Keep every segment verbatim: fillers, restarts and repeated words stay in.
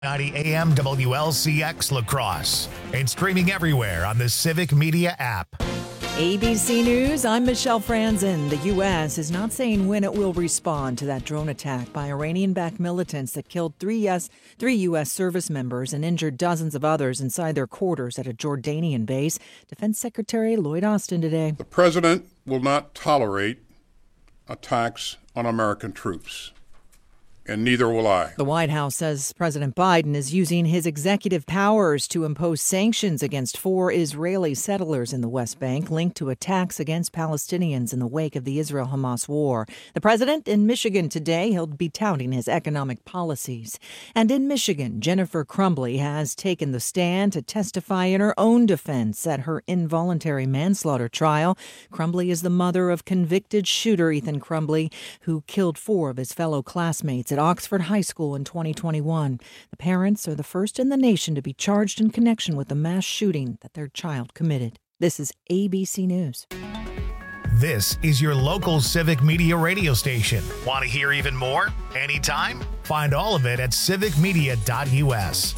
ninety A M W L C X La Crosse and streaming everywhere on the Civic Media app. A B C News, I'm Michelle Franzen. The U S is not saying when it will respond to that drone attack by Iranian-backed militants that killed three U S, three U S service members and injured dozens of others inside their quarters at a Jordanian base. Defense Secretary Lloyd Austin today. The president will not tolerate attacks on American troops, and neither will I. The White House says President Biden is using his executive powers to impose sanctions against four Israeli settlers in the West Bank linked to attacks against Palestinians in the wake of the Israel-Hamas war. The president in Michigan today, he'll be touting his economic policies. And in Michigan, Jennifer Crumbley has taken the stand to testify in her own defense at her involuntary manslaughter trial. Crumbley is the mother of convicted shooter Ethan Crumbley, who killed four of his fellow classmates at Oxford High School in twenty twenty-one. The parents are the first in the nation to be charged in connection with the mass shooting that their child committed. This is A B C News. This is your local Civic Media radio station. Want to hear even more? Anytime? Find all of it at civic media dot U S.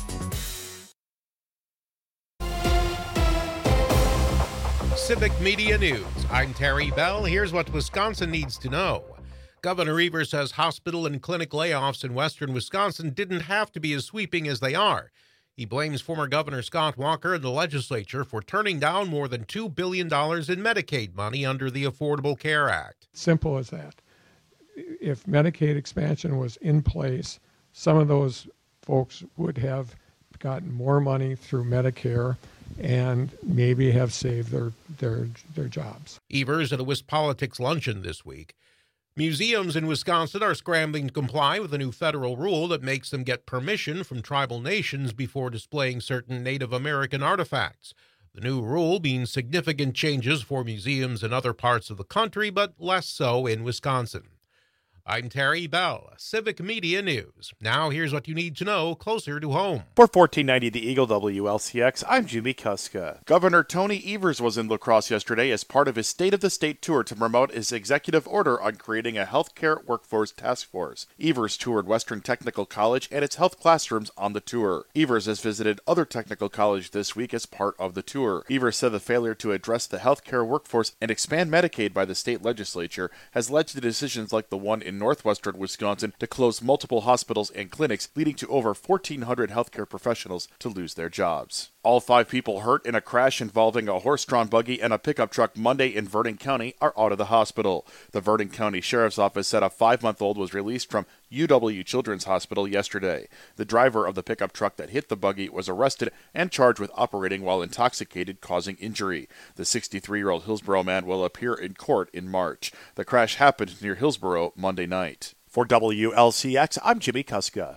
Civic Media News. I'm Terry Bell. Here's what Wisconsin needs to know. Governor Evers says hospital and clinic layoffs in western Wisconsin didn't have to be as sweeping as they are. He blames former Governor Scott Walker and the legislature for turning down more than two billion dollars in Medicaid money under the Affordable Care Act. Simple as that. If Medicaid expansion was in place, some of those folks would have gotten more money through Medicare and maybe have saved their, their, their jobs. Evers at a WisPolitics luncheon this week. Museums in Wisconsin are scrambling to comply with a new federal rule that makes them get permission from tribal nations before displaying certain Native American artifacts. The new rule means significant changes for museums in other parts of the country, but less so in Wisconsin. I'm Terry Bell, Civic Media News. Now here's what you need to know closer to home. For fourteen ninety The Eagle W L C X, I'm Jimmy Kuska. Governor Tony Evers was in La Crosse yesterday as part of his State of the State tour to promote his executive order on creating a healthcare workforce task force. Evers toured Western Technical College and its health classrooms on the tour. Evers has visited other technical colleges this week as part of the tour. Evers said the failure to address the healthcare workforce and expand Medicaid by the state legislature has led to decisions like the one in northwestern Wisconsin to close multiple hospitals and clinics, leading to over fourteen hundred healthcare professionals to lose their jobs. All five people hurt in a crash involving a horse-drawn buggy and a pickup truck Monday in Verdon County are out of the hospital. The Verdon County Sheriff's Office said a five-month-old was released from U W Children's Hospital yesterday. The driver of the pickup truck that hit the buggy was arrested and charged with operating while intoxicated, causing injury. The sixty-three-year-old Hillsborough man will appear in court in March. The crash happened near Hillsborough Monday night. For W L C X, I'm Jimmy Kuska.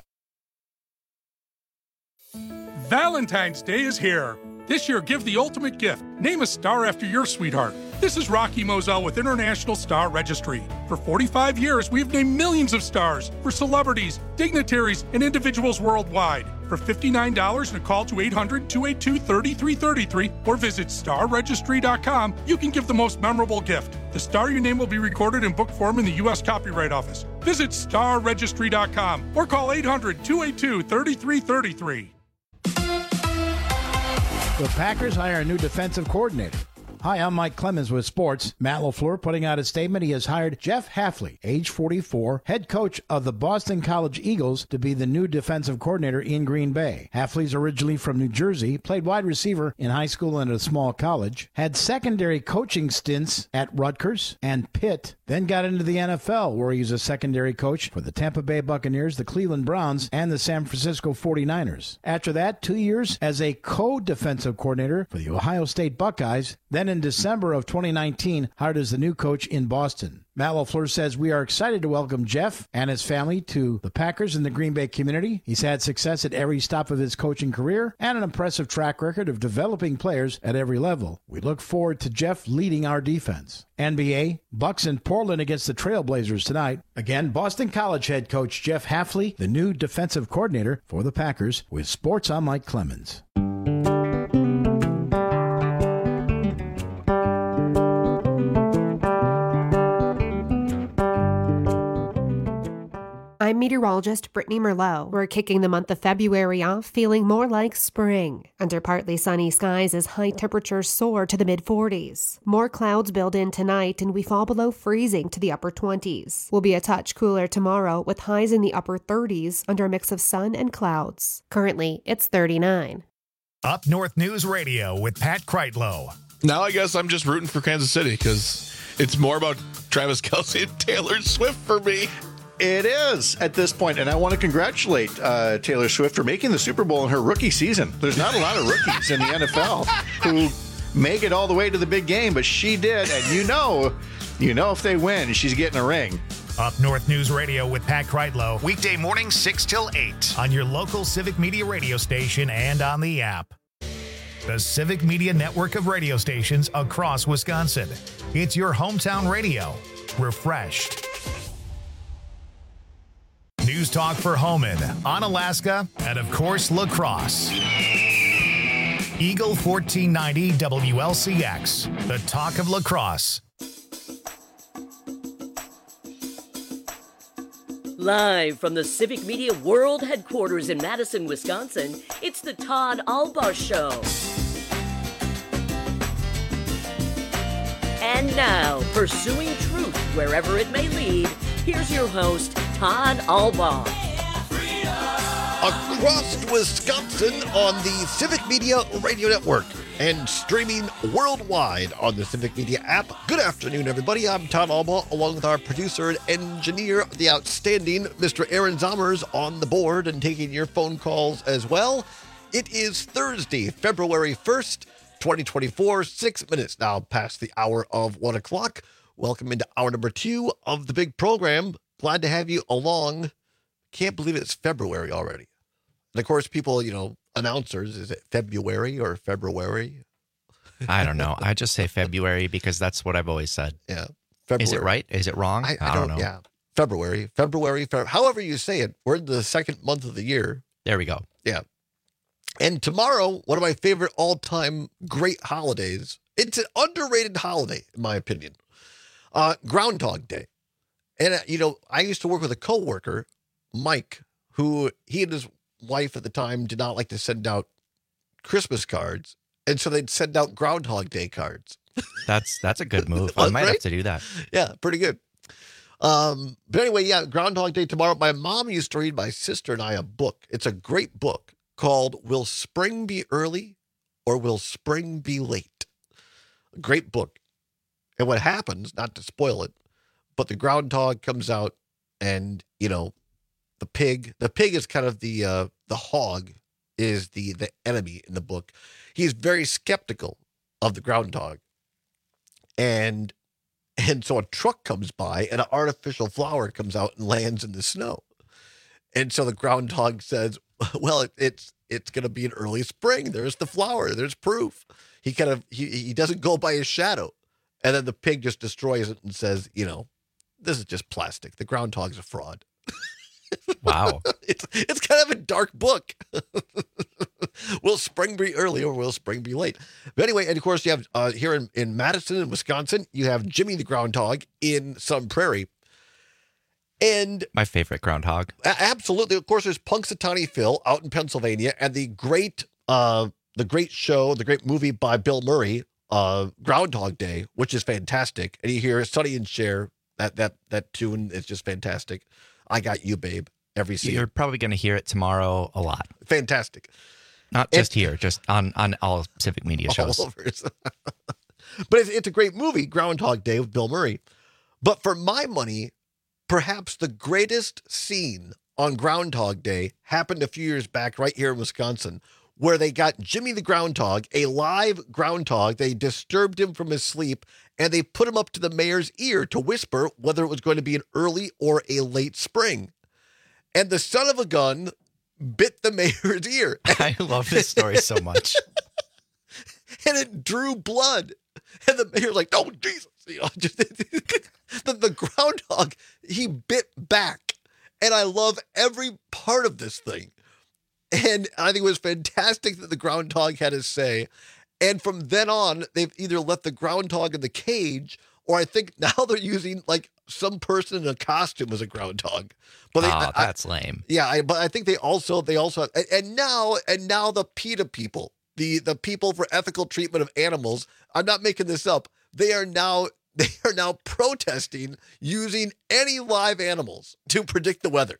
Valentine's Day is here. This year, give the ultimate gift. Name a star after your sweetheart. This is Rocky Moselle with International Star Registry. For forty-five years, we've named millions of stars for celebrities, dignitaries, and individuals worldwide. For fifty-nine dollars and a call to eight hundred, two eight two, three three three three or visit star registry dot com, you can give the most memorable gift. The star you name will be recorded in book form in the U S Copyright Office. Visit star registry dot com or call eight hundred, two eight two, three three three three. The Packers hire a new defensive coordinator. Hi, I'm Mike Clemens with sports. Matt LaFleur putting out a statement. He has hired Jeff Hafley, age forty-four, head coach of the Boston College Eagles, to be the new defensive coordinator in Green Bay. Hafley's originally from New Jersey, played wide receiver in high school and at a small college, had secondary coaching stints at Rutgers and Pitt, then got into the N F L, where he was a secondary coach for the Tampa Bay Buccaneers, the Cleveland Browns, and the San Francisco forty-niners. After that, two years as a co-defensive coordinator for the Ohio State Buckeyes, then in December of twenty nineteen, hired as the new coach in Boston. Matt LaFleur says, we are excited to welcome Jeff and his family to the Packers and the Green Bay community. He's had success at every stop of his coaching career and an impressive track record of developing players at every level. We look forward to Jeff leading our defense. N B A, Bucks in Portland against the Trailblazers tonight. Again, Boston College head coach Jeff Hafley, the new defensive coordinator for the Packers. With sports, I'm Mike Clemens. I'm meteorologist Brittany Merlot. We're kicking the month of February off feeling more like spring. Under partly sunny skies as high temperatures soar to the mid forties. More clouds build in tonight and we fall below freezing to the upper twenties. We'll be a touch cooler tomorrow with highs in the upper thirties under a mix of sun and clouds. Currently, it's thirty-nine. Up North News Radio with Pat Kreitlow. Now I guess I'm just rooting for Kansas City because it's more about Travis Kelce and Taylor Swift for me. It is at this point, and I want to congratulate uh, Taylor Swift for making the Super Bowl in her rookie season. There's not a lot of rookies in the N F L who make it all the way to the big game, but she did, and you know, you know if they win, she's getting a ring. Up North News Radio with Pat Kreitlow, weekday morning six till eight on your local Civic Media radio station and on the app. The Civic Media network of radio stations across Wisconsin. It's your hometown radio, refreshed. News talk for Homan, Onalaska, and of course, La Crosse. Eagle fourteen ninety W L C X, the talk of La Crosse. Live from the Civic Media World Headquarters in Madison, Wisconsin, it's the Todd Albaugh Show. And now, pursuing truth wherever it may lead, here's your host, Todd Albaugh. Across Wisconsin on the Civic Media Radio Network and streaming worldwide on the Civic Media app. Good afternoon, everybody. I'm Todd Albaugh, along with our producer and engineer, the outstanding Mister Aaron Zommers, on the board and taking your phone calls as well. It is Thursday, February first, twenty twenty-four, six minutes now past the hour of one o'clock. Welcome into hour number two of the big program. Glad to have you along. Can't believe it's February already. And of course, people, you know, announcers, is it February or February? I don't know. I just say February because that's what I've always said. Yeah. February. Is it right? Is it wrong? I, I, I don't, don't know. Yeah. February, February, February, however you say it. We're in the second month of the year. There we go. Yeah. And tomorrow, one of my favorite all-time great holidays. It's an underrated holiday, in my opinion. Uh, Groundhog Day. And, uh, you know, I used to work with a coworker, Mike, who he and his wife at the time did not like to send out Christmas cards. And so they'd send out Groundhog Day cards. That's that's a good move. I might right? have to do that. Yeah, pretty good. Um, but anyway, yeah, Groundhog Day tomorrow. My mom used to read my sister and I a book. It's a great book called Will Spring Be Early or Will Spring Be Late? A great book. And what happens, not to spoil it, but the groundhog comes out and, you know, the pig, the pig is kind of the, uh, the hog is the, the enemy in the book. He's very skeptical of the groundhog. And, and so a truck comes by and an artificial flower comes out and lands in the snow. And so the groundhog says, well, it, it's, it's going to be an early spring. There's the flower. There's proof. He kind of, he, he doesn't go by his shadow. And then the pig just destroys it and says, you know, this is just plastic. The groundhog's a fraud. Wow. it's it's kind of a dark book. Will spring be early or will spring be late? But anyway, and of course you have uh, here in, in Madison and Wisconsin, you have Jimmy the Groundhog in Sun Prairie. And my favorite groundhog. A- absolutely. Of course, there's Punxsutawney Phil out in Pennsylvania and the great uh, the great show, the great movie by Bill Murray, uh, Groundhog Day, which is fantastic. And you hear Sonny and Cher, that that that tune is just fantastic. I Got You, Babe, every scene. You're probably going to hear it tomorrow a lot. Fantastic. Not just and, here, just on, on all Civic Media shows. All over. But it's, it's a great movie, Groundhog Day with Bill Murray. But for my money, perhaps the greatest scene on Groundhog Day happened a few years back right here in Wisconsin, where they got Jimmy the Groundhog, a live groundhog. They disturbed him from his sleep, and they put him up to the mayor's ear to whisper whether it was going to be an early or a late spring. And the son of a gun bit the mayor's ear. I love this story so much. And it drew blood. And the mayor's like, oh, Jesus. You know, just, the, the groundhog, he bit back. And I love every part of this thing. And I think it was fantastic that the groundhog had his say. And from then on, they've either let the groundhog in the cage, or I think now they're using like some person in a costume was a groundhog. But they, oh, I, that's lame. Yeah, I, but I think they also they also and, and now and now the PETA people, the the people for ethical treatment of animals. I'm not making this up. They are now they are now protesting using any live animals to predict the weather.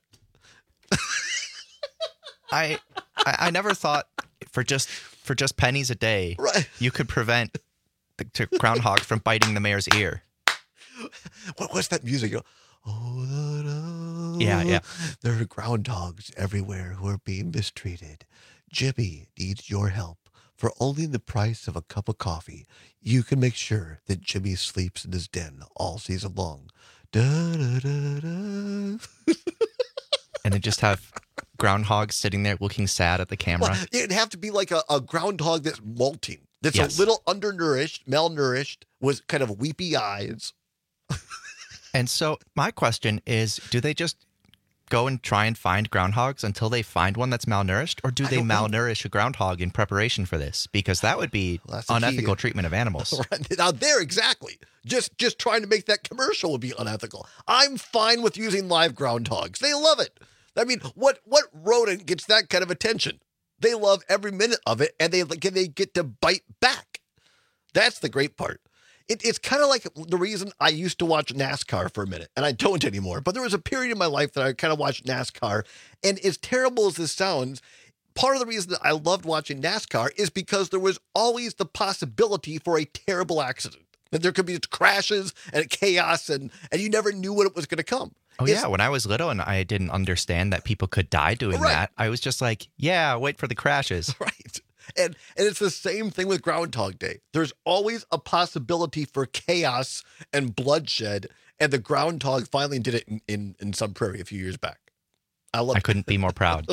I, I I never thought for just for just pennies a day, right. you could prevent the to groundhogs from biting the mayor's ear. What what's that music? You go, oh, da, da. Yeah, yeah. There are groundhogs everywhere who are being mistreated. Jimmy needs your help. For only the price of a cup of coffee, you can make sure that Jimmy sleeps in his den all season long. Da, da, da, da. And then just have groundhogs sitting there looking sad at the camera. Well, it'd have to be like a, a groundhog that's molting, that's Yes. a little undernourished, malnourished, with kind of weepy eyes. And so my question is, do they just go and try and find groundhogs until they find one that's malnourished? Or do they malnourish a groundhog in preparation for this? Because that would be well, the unethical key. treatment of animals. Right. Now there, exactly. Just just trying to make that commercial would be unethical. I'm fine with using live groundhogs. They love it. I mean, what what rodent gets that kind of attention? They love every minute of it, and they they get to bite back. That's the great part. It, it's kind of like the reason I used to watch NASCAR for a minute, and I don't anymore. But there was a period in my life that I kind of watched NASCAR, and as terrible as this sounds, part of the reason that I loved watching NASCAR is because there was always the possibility for a terrible accident. That there could be crashes and chaos, and, and you never knew what it was going to come. Oh, It's- yeah. When I was little and I didn't understand that people could die doing Right. that, I was just like, yeah, wait for the crashes. Right. And and it's the same thing with Groundhog Day. There's always a possibility for chaos and bloodshed, and the groundhog finally did it in, in, in some prairie a few years back. I love I couldn't be more proud.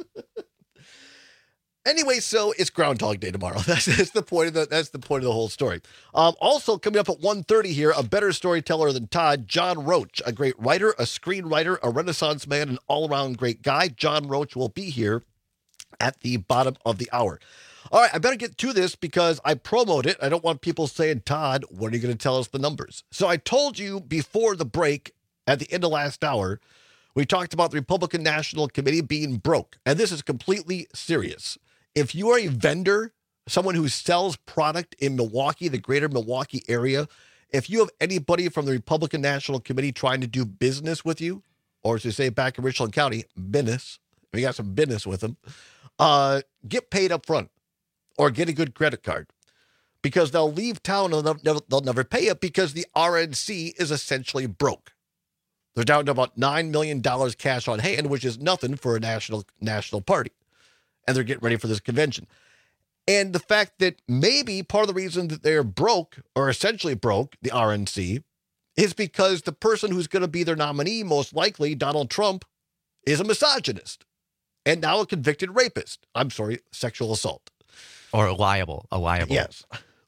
Anyway, so it's Groundhog Day tomorrow. That's, that's the point of the that's the point of the whole story. Um, also coming up at one thirty here, a better storyteller than Todd, John Roach, a great writer, a screenwriter, a Renaissance man, an all-around great guy. John Roach will be here at the bottom of the hour. All right, I better get to this because I promoted it. I don't want people saying, Todd, when are you going to tell us the numbers? So I told you before the break at the end of last hour, we talked about the Republican National Committee being broke. And this is completely serious. If you are a vendor, someone who sells product in Milwaukee, the greater Milwaukee area, if you have anybody from the Republican National Committee trying to do business with you, or as they say back in Richland County, business, we got some business with them, uh, get paid up front or get a good credit card because they'll leave town and they'll never, they'll never pay it because the R N C is essentially broke. They're down to about nine million dollars cash on hand, which is nothing for a national national party. And they're getting ready for this convention. And the fact that maybe part of the reason that they're broke, or essentially broke, the R N C, is because the person who's going to be their nominee, most likely Donald Trump, is a misogynist and now a convicted rapist. I'm sorry, sexual assault. Or liable, a liable. Yes.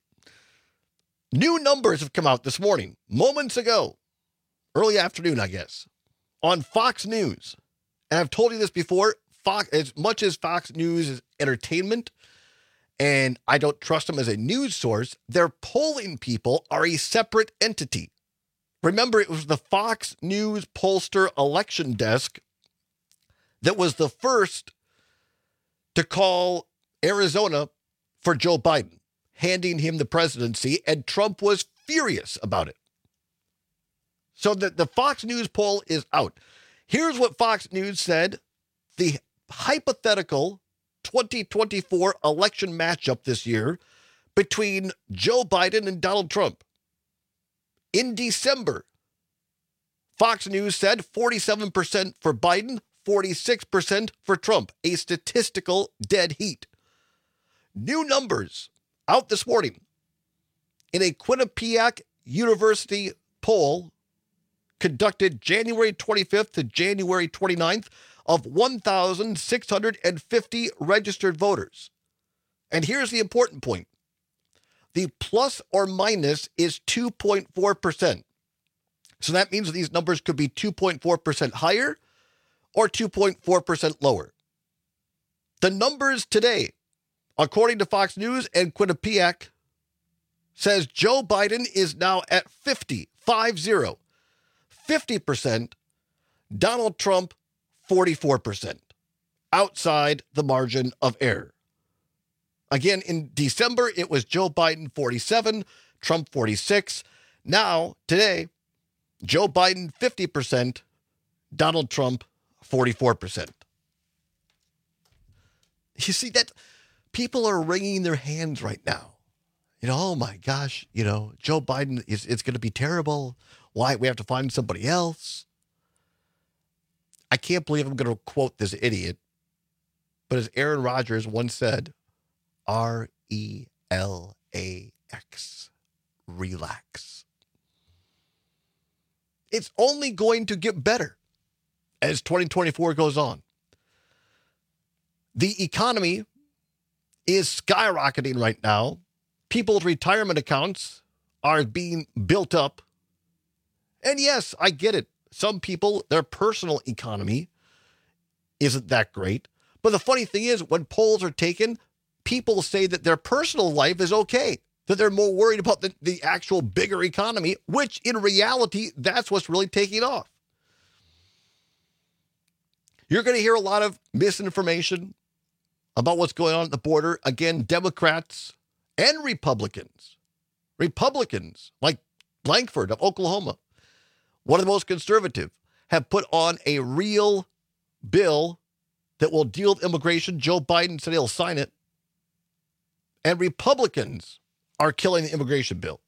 New numbers have come out this morning, moments ago, early afternoon, I guess, on Fox News. And I've told you this before, Fox, as much as Fox News is entertainment, and I don't trust them as a news source, their polling people are a separate entity. Remember, it was the Fox News pollster election desk that was the first to call Arizona for Joe Biden, handing him the presidency, and Trump was furious about it. So the, the Fox News poll is out. Here's what Fox News said. The hypothetical twenty twenty-four election matchup this year between Joe Biden and Donald Trump. In December, Fox News said forty-seven percent for Biden, forty-six percent for Trump, a statistical dead heat. New numbers out this morning in a Quinnipiac University poll conducted January twenty-fifth to January twenty-ninth of one thousand six hundred fifty registered voters. And here's the important point. The plus or minus is two point four percent. So that means these numbers could be two point four percent higher or two point four percent lower. The numbers today, according to Fox News and Quinnipiac, says Joe Biden is now at fifty, five zero, fifty percent, Donald Trump, forty-four percent, outside the margin of error. Again, in December, it was Joe Biden, forty-seven, Trump, forty-six. Now, today, Joe Biden, fifty percent, Donald Trump, forty-four percent. You see that people are wringing their hands right now. You know, oh my gosh, you know, Joe Biden is it's going to be terrible. Why? We have to find somebody else. I can't believe I'm going to quote this idiot. But as Aaron Rodgers once said, R E L A X, relax. It's only going to get better as twenty twenty-four goes on. The economy is skyrocketing right now. People's retirement accounts are being built up. And yes, I get it. Some people, their personal economy isn't that great. But the funny thing is, when polls are taken, people say that their personal life is okay, that they're more worried about the, the actual bigger economy, which in reality, that's what's really taking off. You're going to hear a lot of misinformation about what's going on at the border. Again, Democrats and Republicans, Republicans like Lankford of Oklahoma, one of the most conservative, have put on a real bill that will deal with immigration. Joe Biden said he'll sign it. And Republicans are killing the immigration bill.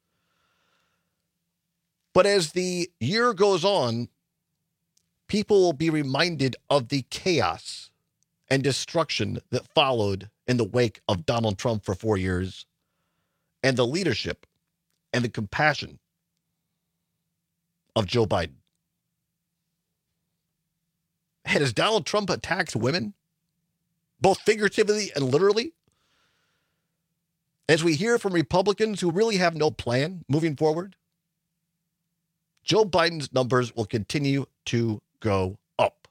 But as the year goes on, people will be reminded of the chaos and destruction that followed in the wake of Donald Trump for four years and the leadership and the compassion of Joe Biden. And as Donald Trump attacks women, both figuratively and literally, as we hear from Republicans who really have no plan moving forward, Joe Biden's numbers will continue to go up.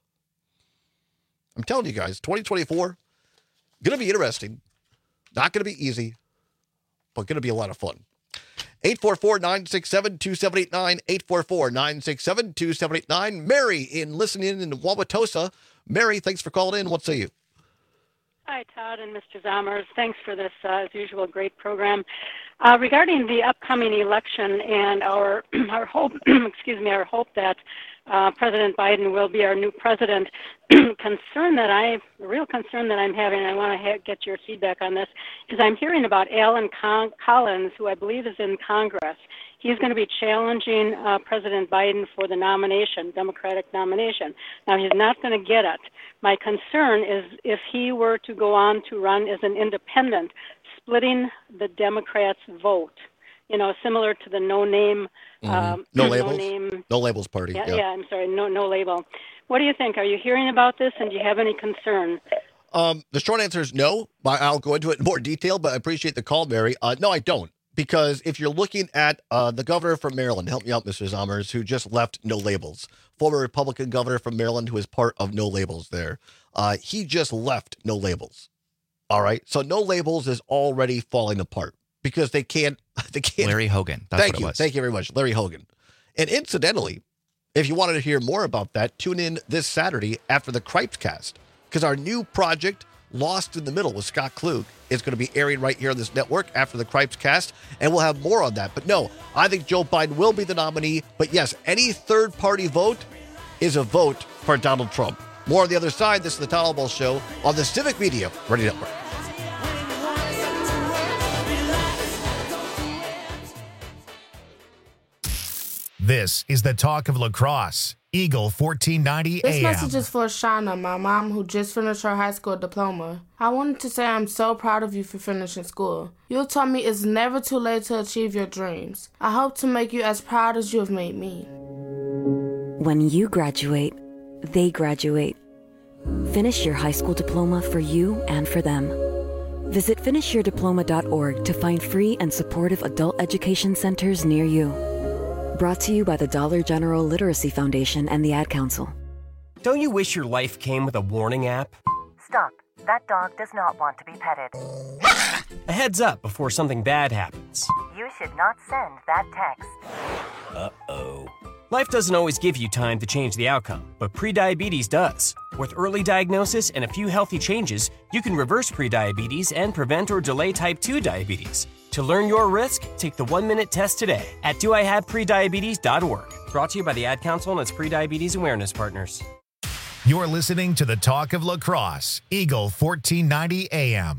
I'm telling you guys, twenty twenty-four, going to be interesting. Not going to be easy, but going to be a lot of fun. eight four four, nine six seven, two seven eight nine, eight four four, nine six seven, two seven eight nine. Mary in listening in Wauwatosa. Mary, thanks for calling in. What say you? Hi, Todd and Mister Zomers. Thanks for this, uh, as usual, great program. Uh, regarding the upcoming election and our our hope, excuse me, our hope that uh, President Biden will be our new president, concern that I, a real concern that I'm having, and I want to ha- get your feedback on this, is I'm hearing about Alan Con- Collins, who I believe is in Congress. He's going to be challenging uh, President Biden for the nomination, Democratic nomination. Now, he's not going to get it. My concern is if he were to go on to run as an independent, splitting the Democrats' vote, you know, similar to the no-name... Mm-hmm. Um, no labels? No, name, no labels party. Yeah, yeah, yeah, I'm sorry, no, no label. What do you think? Are you hearing about this, and do you have any concern? Um, the short answer is no. I'll go into it in more detail, but I appreciate the call, Mary. Uh, no, I don't. Because if you're looking at uh, the governor from Maryland, help me out, Mister Zomers, who just left No Labels, former Republican governor from Maryland who is part of No Labels there, uh, he just left No Labels. All right. So No Labels is already falling apart because they can't. They can't. Larry Hogan. That's Thank what you. it was. Thank you very much. Larry Hogan. And incidentally, if you wanted to hear more about that, tune in this Saturday after the Cripes Cast, because our new project, Lost in the Middle with Scott Klug, is going to be airing right here on this network after the Cripes Cast, and we'll have more on that. But no, I think Joe Biden will be the nominee. But yes, any third-party vote is a vote for Donald Trump. More on the other side. This is the Todd Albaugh Show on the Civic Media Radio Network. This is the talk of La Crosse. Eagle fourteen ninety This A M. message is for Shauna, my mom, who just finished her high school diploma. I wanted to say I'm so proud of you for finishing school. You taught me it's never too late to achieve your dreams. I hope to make you as proud as you have made me. When you graduate, they graduate. Finish your high school diploma for you and for them. Visit finish your diploma dot org to find free and supportive adult education centers near you. Brought to you by the Dollar General Literacy Foundation and the Ad Council. Don't you wish your life came with a warning app? Stop. That dog does not want to be petted. A heads up before something bad happens. You should not send that text. Uh-oh. Life doesn't always give you time to change the outcome, but prediabetes does. With early diagnosis and a few healthy changes, you can reverse prediabetes and prevent or delay type two diabetes. To learn your risk, take the one-minute test today at do I have prediabetes dot org. Brought to you by the Ad Council and its prediabetes awareness partners. You're listening to the Talk of La Crosse, Eagle fourteen ninety A M.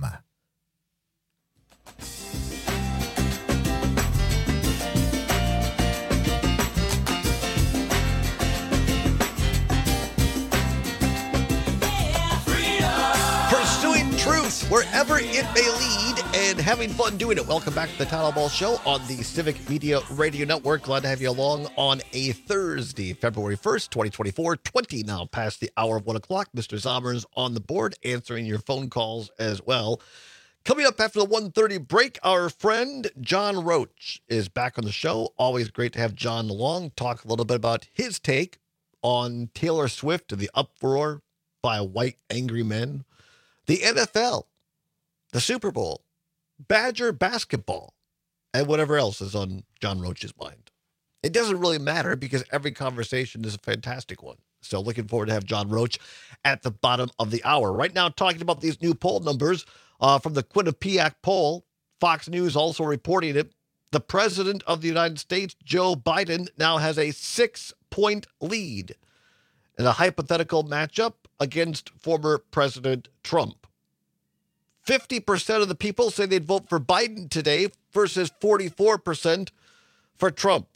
Pursuing truth wherever it may lead and having fun doing it. Welcome back to the Town Ball Show on the Civic Media Radio Network. Glad to have you along on a Thursday, February first, twenty twenty-four, twenty now past the hour of one o'clock. Mister Zommers on the board, answering your phone calls as well. Coming up after the one thirty break, our friend John Roach is back on the show. Always great to have John along. Talk a little bit about his take on Taylor Swift and the uproar by white angry men, the N F L, the Super Bowl, Badger basketball, and whatever else is on John Roach's mind. It doesn't really matter because every conversation is a fantastic one. So looking forward to have John Roach at the bottom of the hour. Right now, talking about these new poll numbers uh, from the Quinnipiac poll. Fox News also reporting it. The president of the United States, Joe Biden, now has a six-point lead in a hypothetical matchup against former President Trump. fifty percent of the people say they'd vote for Biden today versus forty-four percent for Trump.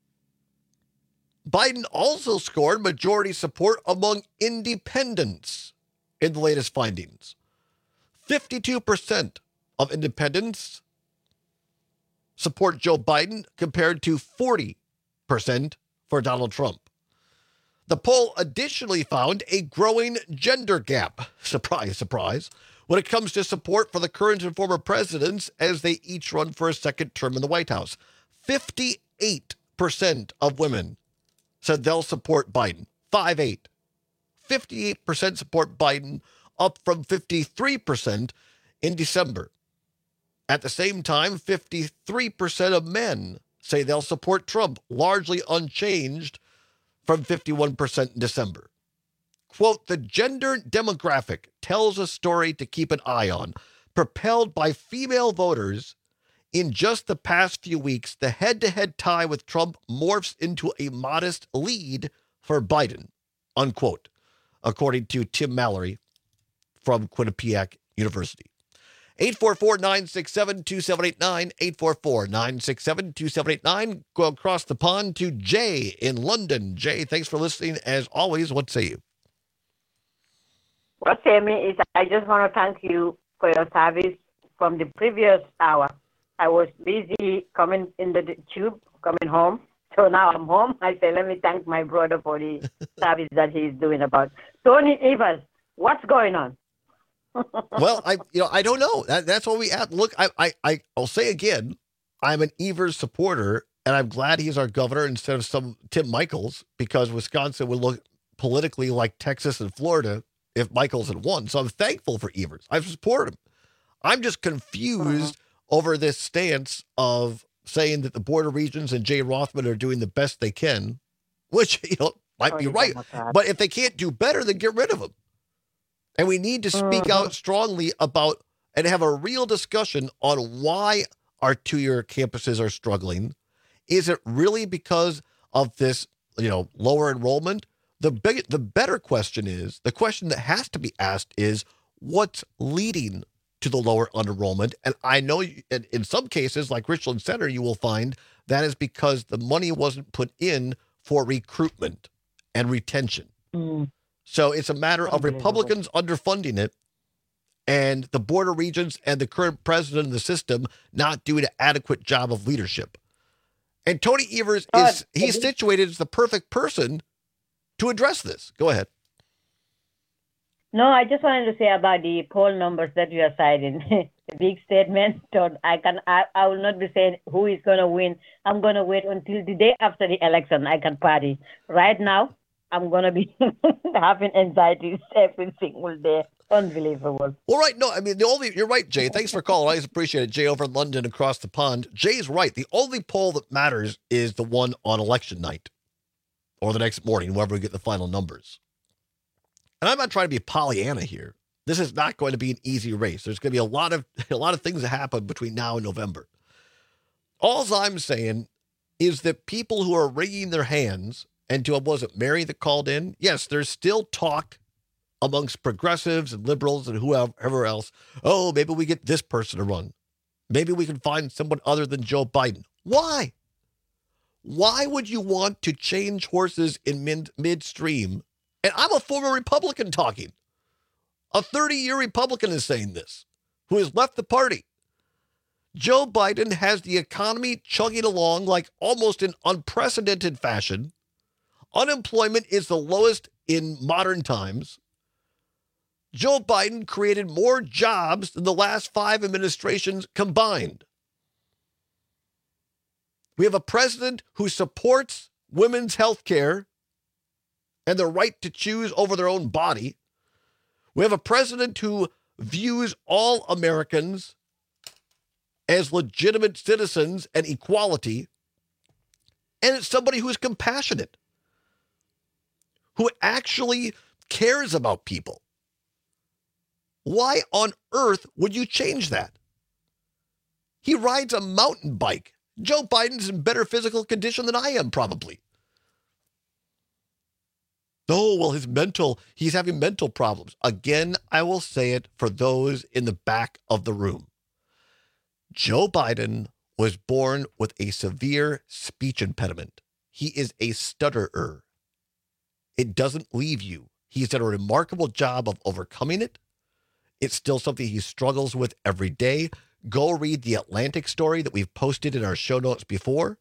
Biden also scored majority support among independents in the latest findings. fifty-two percent of independents support Joe Biden compared to forty percent for Donald Trump. The poll additionally found a growing gender gap, surprise, surprise, when it comes to support for the current and former presidents as they each run for a second term in the White House. fifty-eight percent of women said they'll support Biden. five eight. fifty-eight percent support Biden, up from fifty-three percent in December. At the same time, fifty-three percent of men say they'll support Trump, largely unchanged from fifty-one percent in December. Quote, the gender demographic tells a story to keep an eye on. Propelled by female voters, in just the past few weeks, the head-to-head tie with Trump morphs into a modest lead for Biden, unquote, according to Tim Mallory from Quinnipiac University. eight four four, nine six seven, two seven eight nine, eight four four, nine six seven, two seven eight nine. Go across the pond to Jay in London. Jay, thanks for listening. As always, what say you? What say me is I just want to thank you for your service from the previous hour. I was busy coming in the tube, coming home. So now I'm home. I say, let me thank my brother for the service that he's doing about Tony Evers. What's going on? Well, I you know I don't know. That, that's what we ask. Look, I I I I'll say again, I'm an Evers supporter, and I'm glad he's our governor instead of some Tim Michels, because Wisconsin would look politically like Texas and Florida if Michels had won. So I'm thankful for Evers. I support him. I'm just confused uh-huh. over this stance of saying that the border regions and Jay Rothman are doing the best they can, which you know might oh, be right. But if they can't do better, then get rid of them. And we need to speak uh-huh. out strongly about and have a real discussion on why our two-year campuses are struggling. Is it really because of this, you know, lower enrollment? The big, the better question is, the question that has to be asked is, what's leading to the lower enrollment? And I know in, in some cases, like Richland Center, you will find that is because the money wasn't put in for recruitment and retention. Mm. So it's a matter of Republicans underfunding it and the border regions and the current president of the system not doing an adequate job of leadership. And Tony Evers is, he's situated as the perfect person to address this. Go ahead. No, I just wanted to say about the poll numbers that you are citing. The big statement. I can. I, I will not be saying who is going to win. I'm going to wait until the day after the election. I can party. Right now, I'm going to be having anxieties every single day. Unbelievable. Well, right. No, I mean, the only, you're right, Jay. Thanks for calling. I always appreciate it. Jay over in London across the pond. Jay's right. The only poll that matters is the one on election night. or the next morning, whenever we get the final numbers. And I'm not trying to be Pollyanna here. This is not going to be an easy race. There's going to be a lot of a lot of things that happen between now and November. All I'm saying is that people who are wringing their hands, and to, was it Mary that called in? Yes, there's still talk amongst progressives and liberals and whoever else. Oh, maybe we get this person to run. Maybe we can find someone other than Joe Biden. Why? Why would you want to change horses in mid midstream? And I'm a former Republican talking. A thirty-year Republican is saying this, who has left the party. Joe Biden has the economy chugging along like almost in unprecedented fashion. Unemployment is the lowest in modern times. Joe Biden created more jobs than the last five administrations combined. We have a president who supports women's health care and the right to choose over their own body. We have a president who views all Americans as legitimate citizens and equality. And it's somebody who is compassionate, who actually cares about people. Why on earth would you change that? He rides a mountain bike. Joe Biden's in better physical condition than I am, probably. Oh, well, his mental, he's having mental problems. Again, I will say it for those in the back of the room. Joe Biden was born with a severe speech impediment. He is a stutterer. It doesn't leave you. He's done a remarkable job of overcoming it. It's still something he struggles with every day. Go read the Atlantic story that we've posted in our show notes before.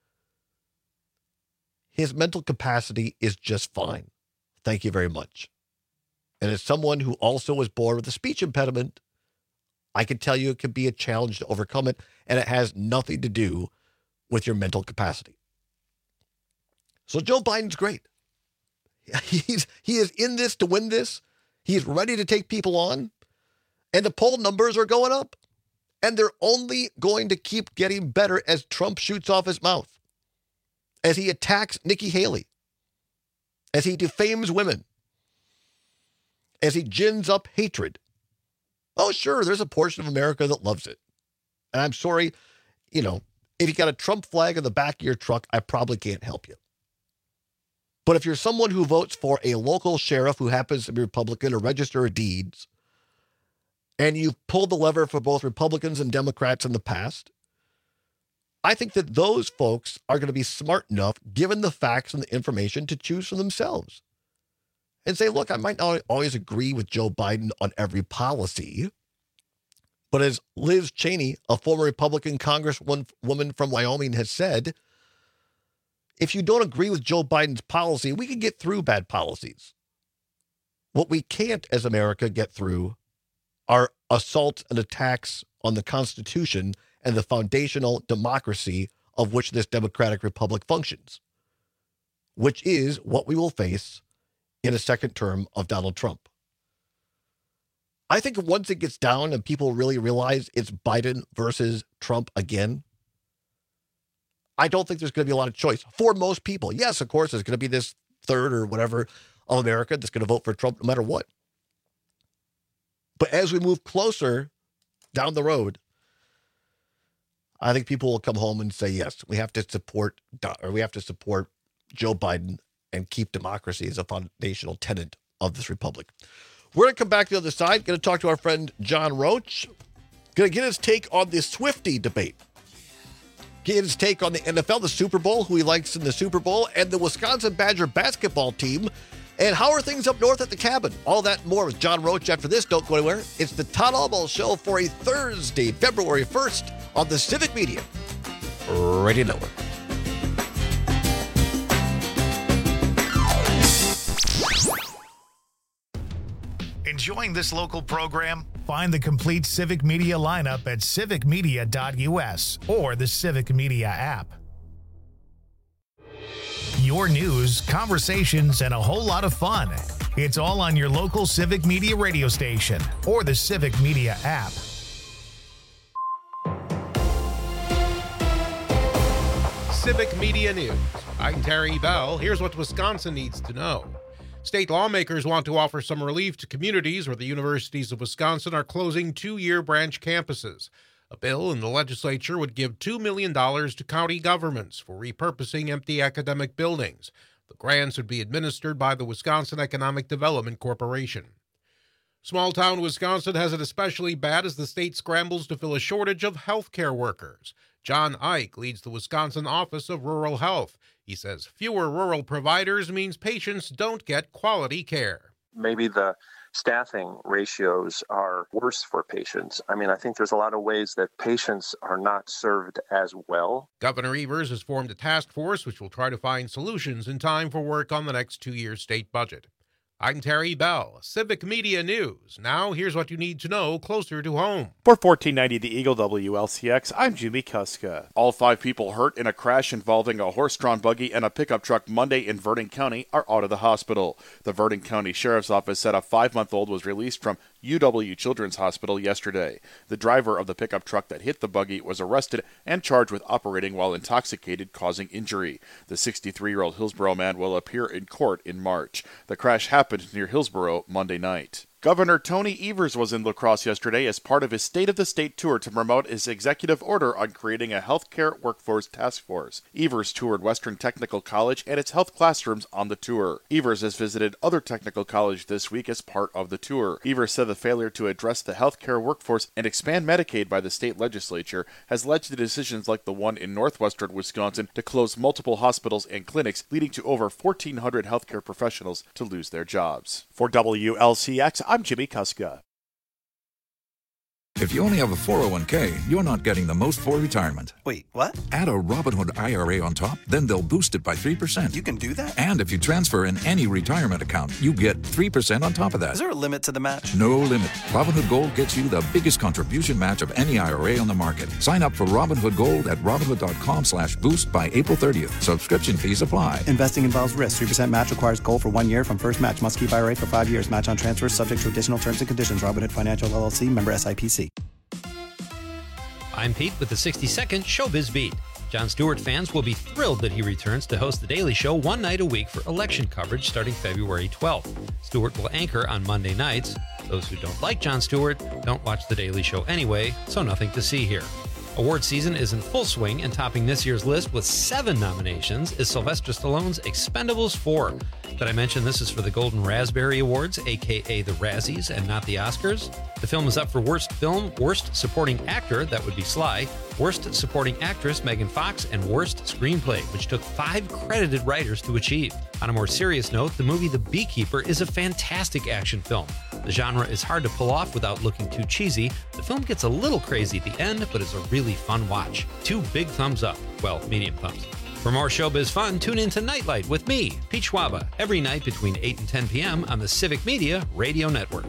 His mental capacity is just fine. Thank you very much. And as someone who also was born with a speech impediment, I can tell you it can be a challenge to overcome it, and it has nothing to do with your mental capacity. So Joe Biden's great. He's, he is in this to win this. He's ready to take people on, and the poll numbers are going up. And they're only going to keep getting better as Trump shoots off his mouth, as he attacks Nikki Haley, as he defames women, as he gins up hatred. Oh, sure, there's a portion of America that loves it. And I'm sorry, you know, if you got a Trump flag on the back of your truck, I probably can't help you. But if you're someone who votes for a local sheriff who happens to be Republican or register of deeds, and you've pulled the lever for both Republicans and Democrats in the past, I think that those folks are going to be smart enough, given the facts and the information, to choose for themselves and say, look, I might not always agree with Joe Biden on every policy, but as Liz Cheney, a former Republican congresswoman from Wyoming, has said, if you don't agree with Joe Biden's policy, we can get through bad policies. What we can't as America get through are assaults and attacks on the Constitution and the foundational democracy of which this democratic republic functions, which is what we will face in a second term of Donald Trump. I think once it gets down and people really realize it's Biden versus Trump again, I don't think there's going to be a lot of choice for most people. Yes, of course, there's going to be this third or whatever of America that's going to vote for Trump no matter what. But as we move closer down the road, I think people will come home and say, yes, we have to support, or we have to support Joe Biden and keep democracy as a foundational tenet of this republic. We're going to come back to the other side. Going to talk to our friend John Roach. Going to get his take on the Swiftie debate. Get his take on the N F L, the Super Bowl, who he likes in the Super Bowl, and the Wisconsin Badger basketball team. And how are things up north at the cabin? All that and more with John Roach after this. Don't go anywhere. It's the Todd Albaugh Show for a Thursday, February first on the Civic Media Radio Network. Enjoying this local program? Find the complete Civic Media lineup at civic media dot u s or the Civic Media app. Your news, conversations, and a whole lot of fun. It's all on your local Civic Media radio station or the Civic Media app. Civic Media News. I'm Terry Bell. Here's what Wisconsin needs to know. State lawmakers want to offer some relief to communities where the universities of Wisconsin are closing two-year branch campuses. A bill in the legislature would give two million dollars to county governments for repurposing empty academic buildings. The grants would be administered by the Wisconsin Economic Development Corporation. Small-town Wisconsin has it especially bad as the state scrambles to fill a shortage of healthcare workers. John Ike leads the Wisconsin Office of Rural Health. He says fewer rural providers means patients don't get quality care. Maybe the staffing ratios are worse for patients. I mean, I think there's a lot of ways that patients are not served as well. Governor Evers has formed a task force which will try to find solutions in time for work on the next two-year state budget. I'm Terry Bell, Civic Media News. Now, here's what you need to know closer to home. For fourteen ninety The Eagle W L C X, I'm Jimmy Kuska. All five people hurt in a crash involving a horse-drawn buggy and a pickup truck Monday in Verdon County are out of the hospital. The Verdon County Sheriff's Office said a five-month-old was released from U W Children's Hospital yesterday. The driver of the pickup truck that hit the buggy was arrested and charged with operating while intoxicated, causing injury. The sixty-three-year-old Hillsborough man will appear in court in March. The crash happened near Hillsborough Monday night. Governor Tony Evers was in La Crosse yesterday as part of his State of the State tour to promote his executive order on creating a healthcare workforce task force. Evers toured Western Technical College and its health classrooms on the tour. Evers has visited other technical colleges this week as part of the tour. Evers said the failure to address the healthcare workforce and expand Medicaid by the state legislature has led to decisions like the one in northwestern Wisconsin to close multiple hospitals and clinics, leading to over fourteen hundred healthcare professionals to lose their jobs. For W L C X, I'm Jimmy Kuska. If you only have a four oh one k, you're not getting the most for retirement. Wait, what? Add a Robinhood I R A on top, then they'll boost it by three percent. You can do that? And if you transfer in any retirement account, you get three percent on top of that. Is there a limit to the match? No limit. Robinhood Gold gets you the biggest contribution match of any I R A on the market. Sign up for Robinhood Gold at Robinhood.com slash boost by April thirtieth. Subscription fees apply. Investing involves risk. three percent match requires gold for one year from first match. Must keep I R A for five years. Match on transfers subject to additional terms and conditions. Robinhood Financial L L C, member S I P C. I'm Pete with the sixty-second Showbiz Beat. Jon Stewart fans will be thrilled that he returns to host The Daily Show one night a week for election coverage starting February twelfth. Stewart will anchor on Monday nights. Those who don't like Jon Stewart don't watch The Daily Show anyway, so nothing to see here. Award season is in full swing, and topping this year's list with seven nominations is Sylvester Stallone's Expendables four. Did I mention this is for the Golden Raspberry Awards, aka the Razzies, and not the Oscars? The film is up for Worst Film, Worst Supporting Actor, that would be Sly, Worst Supporting Actress, Megan Fox, and Worst Screenplay, which took five credited writers to achieve. On a more serious note, the movie The Beekeeper is a fantastic action film. The genre is hard to pull off without looking too cheesy. The film gets a little crazy at the end, but is a really fun watch. Two big thumbs up. Well, medium thumbs. For more showbiz fun, tune in to Nightlight with me, Pete Schwaba, every night between eight and ten p.m. on the Civic Media Radio Network.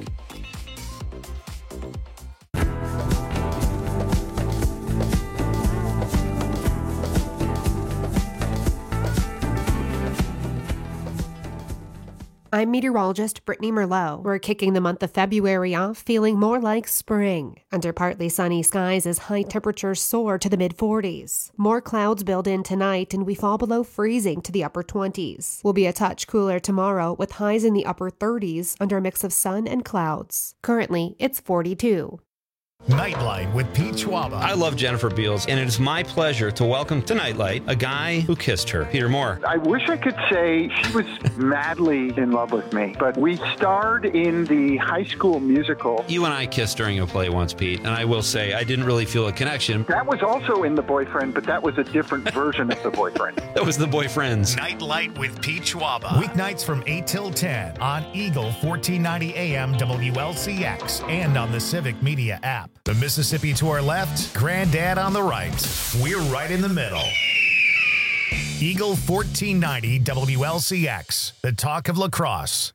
I'm meteorologist Brittany Merlot. We're kicking the month of February off feeling more like spring. Under partly sunny skies as high temperatures soar to the mid forties. More clouds build in tonight and we fall below freezing to the upper twenties. We'll be a touch cooler tomorrow with highs in the upper thirties under a mix of sun and clouds. Currently, it's forty-two. Nightlight with Pete Schwaba. I love Jennifer Beals, and it is my pleasure to welcome to Nightlight a guy who kissed her, Peter Moore. I wish I could say she was madly in love with me, but we starred in the High School Musical. You and I kissed during a play once, Pete, and I will say I didn't really feel a connection. That was also in The Boyfriend, but that was a different version of The Boyfriend. That was The Boyfriends. Nightlight with Pete Schwaba. Weeknights from eight till ten on Eagle fourteen ninety A M W L C X and on the Civic Media app. The Mississippi to our left, Granddad on the right. We're right in the middle. Eagle fourteen ninety W L C X, the talk of La Crosse.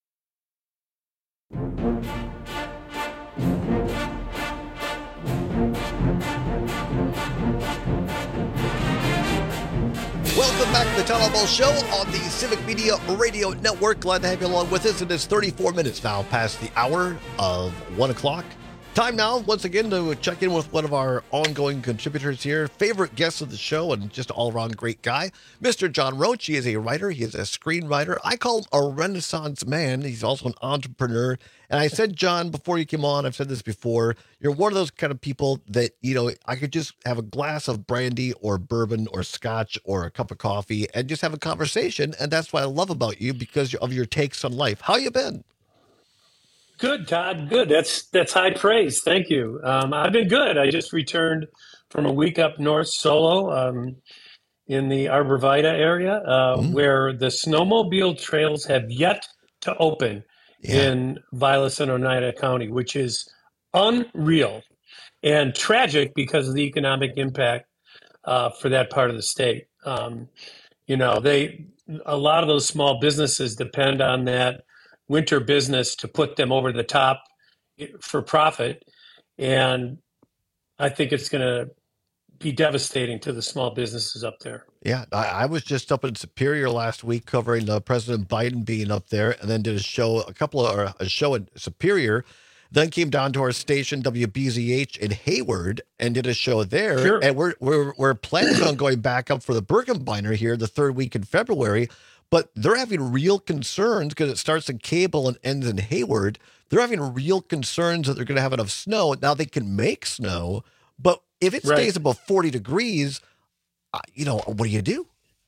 Welcome back to the Town Hall Ball Show on the Civic Media Radio Network. Glad to have you along with us. It is thirty-four minutes now past the hour of one o'clock. Time now, once again, to check in with one of our ongoing contributors here, favorite guest of the show, and just all-around great guy, Mister John Roach. He is a writer. He is a screenwriter. I call him a Renaissance man. He's also an entrepreneur. And I said, John, before you came on, I've said this before, you're one of those kind of people that, you know, I could just have a glass of brandy or bourbon or scotch or a cup of coffee and just have a conversation. And that's what I love about you, because of your takes on life. How you been? Good, Todd. Good. That's that's high praise. Thank you. Um, I've been good. I just returned from a week up north solo um, in the Arborvita area, uh, mm. where the snowmobile trails have yet to open yeah. in Vilas and Oneida County, which is unreal and tragic because of the economic impact uh, for that part of the state. Um, you know, they a lot of those small businesses depend on that winter business to put them over the top for profit. And I think it's going to be devastating to the small businesses up there. Yeah, I, I was just up in Superior last week covering uh, President Biden being up there, and then did a show, a couple of, or a show in Superior, then came down to our station, W B Z H in Hayward, and did a show there. Sure. And we're, we're, we're planning on going back up for the Birkenbeiner here the third week in February. But they're having real concerns because it starts in Cable and ends in Hayward. They're having real concerns that they're going to have enough snow. Now they can make snow, but if it right. stays above forty degrees, uh, you know, what do you do?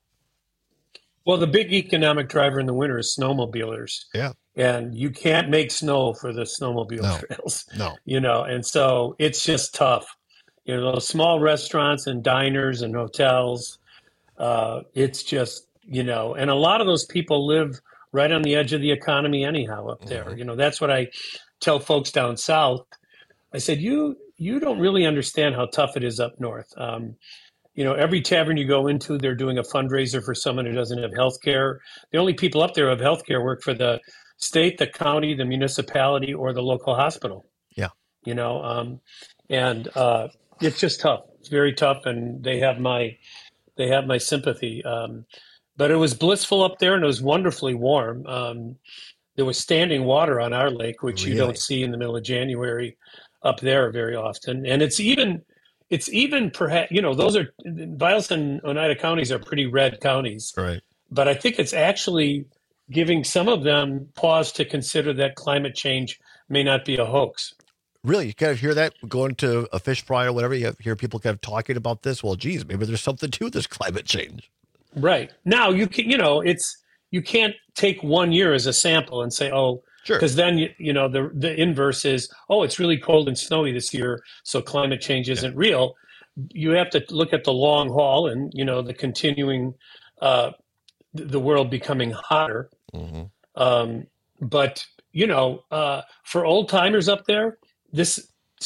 Well, the big economic driver in the winter is snowmobilers. Yeah. And you can't make snow for the snowmobile no. trails. No. You know, and so it's just tough. You know, those small restaurants and diners and hotels, uh, it's just, you know, and a lot of those people live right on the edge of the economy anyhow up there. Mm-hmm. You know, that's what I tell folks down south. I said, you you don't really understand how tough it is up north. Um, you know, every tavern you go into, they're doing a fundraiser for someone who doesn't have health care. The only people up there who have health care work for the state, the county, the municipality, or the local hospital. Yeah. You know, um, and uh, it's just tough. It's very tough, and they have my they have my sympathy. Um, But it was blissful up there, and it was wonderfully warm. Um, there was standing water on our lake, which really? you don't see in the middle of January up there very often. And it's even, it's even perhaps, you know, those are, Vilas and Oneida counties are pretty red counties. Right. But I think it's actually giving some of them pause to consider that climate change may not be a hoax. Really, you kind of hear that going to a fish fry or whatever. You hear people kind of talking about this. Well, geez, maybe there's something to this climate change. Right. Now you can, you know, it's, you can't take one year as a sample and say, oh, sure. Because then, you, you know, the the inverse is, oh, it's really cold and snowy this year, so climate change isn't yeah. real. You have to look at the long haul and, you know, the continuing, uh, the world becoming hotter. Mm-hmm. Um, but, you know, uh, for old timers up there, this,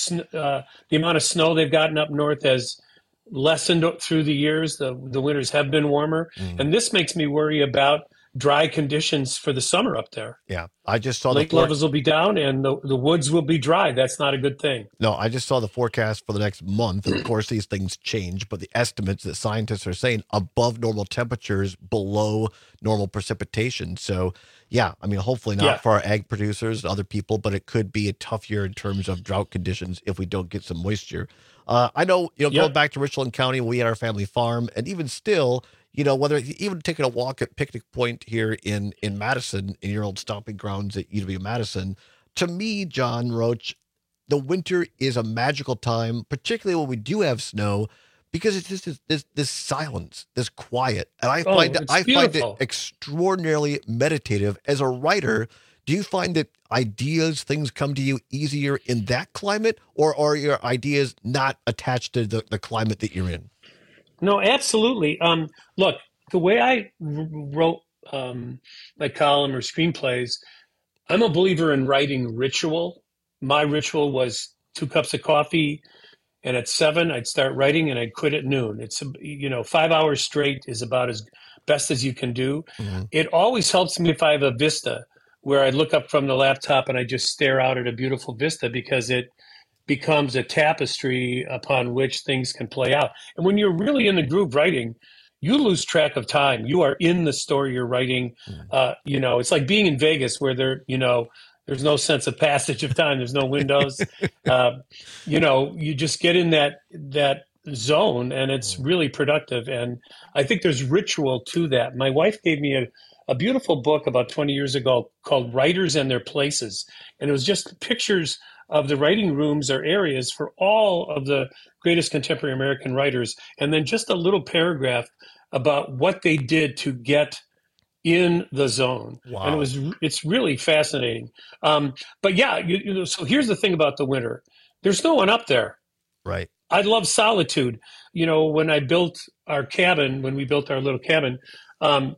uh, the amount of snow they've gotten up north has lessened through the years. The the winters have been warmer, mm. and this makes me worry about dry conditions for the summer up there. Yeah, I just saw lake the for- levels will be down and the, the woods will be dry. That's not a good thing. No, I just saw the forecast for the next month. And of course, these things change, but the estimates that scientists are saying above normal temperatures, below normal precipitation. So, yeah, I mean, hopefully not yeah. for our ag producers and other people, but it could be a tough year in terms of drought conditions if we don't get some moisture. Uh, I know, you know, yep. going back to Richland County, we had our family farm, and even still, you know, whether even taking a walk at Picnic Point here in, in Madison, in your old stomping grounds at U W Madison, to me, John Roach, the winter is a magical time, particularly when we do have snow, because it's just this this, this silence, this quiet, and I oh, find it, I find beautiful. it extraordinarily meditative. As a writer, do you find that ideas, things come to you easier in that climate, or are your ideas not attached to the, the climate that you're in? No, absolutely. Um, look, the way I wrote um, my column or screenplays, I'm a believer in writing ritual. My ritual was two cups of coffee, and at seven, I'd start writing, and I'd quit at noon. It's, you know, five hours straight is about as best as you can do. Mm-hmm. It always helps me if I have a vista where I look up from the laptop and I just stare out at a beautiful vista, because it becomes a tapestry upon which things can play out. And when you're really in the groove writing, you lose track of time. You are in the story you're writing. Uh, you know, it's like being in Vegas where there, you know, There's no sense of passage of time. There's no windows. uh, you know, you just get in that that zone, and it's really productive. And I think there's ritual to that. My wife gave me a, a beautiful book about twenty years ago called Writers and Their Places. And it was just pictures of the writing rooms or areas for all of the greatest contemporary American writers. And then just a little paragraph about what they did to get in the zone. Wow. And it was, it's really fascinating. Um, but yeah, you, you know, so here's the thing about the winter. There's no one up there. Right. I love solitude. You know, when I built our cabin, when we built our little cabin, um,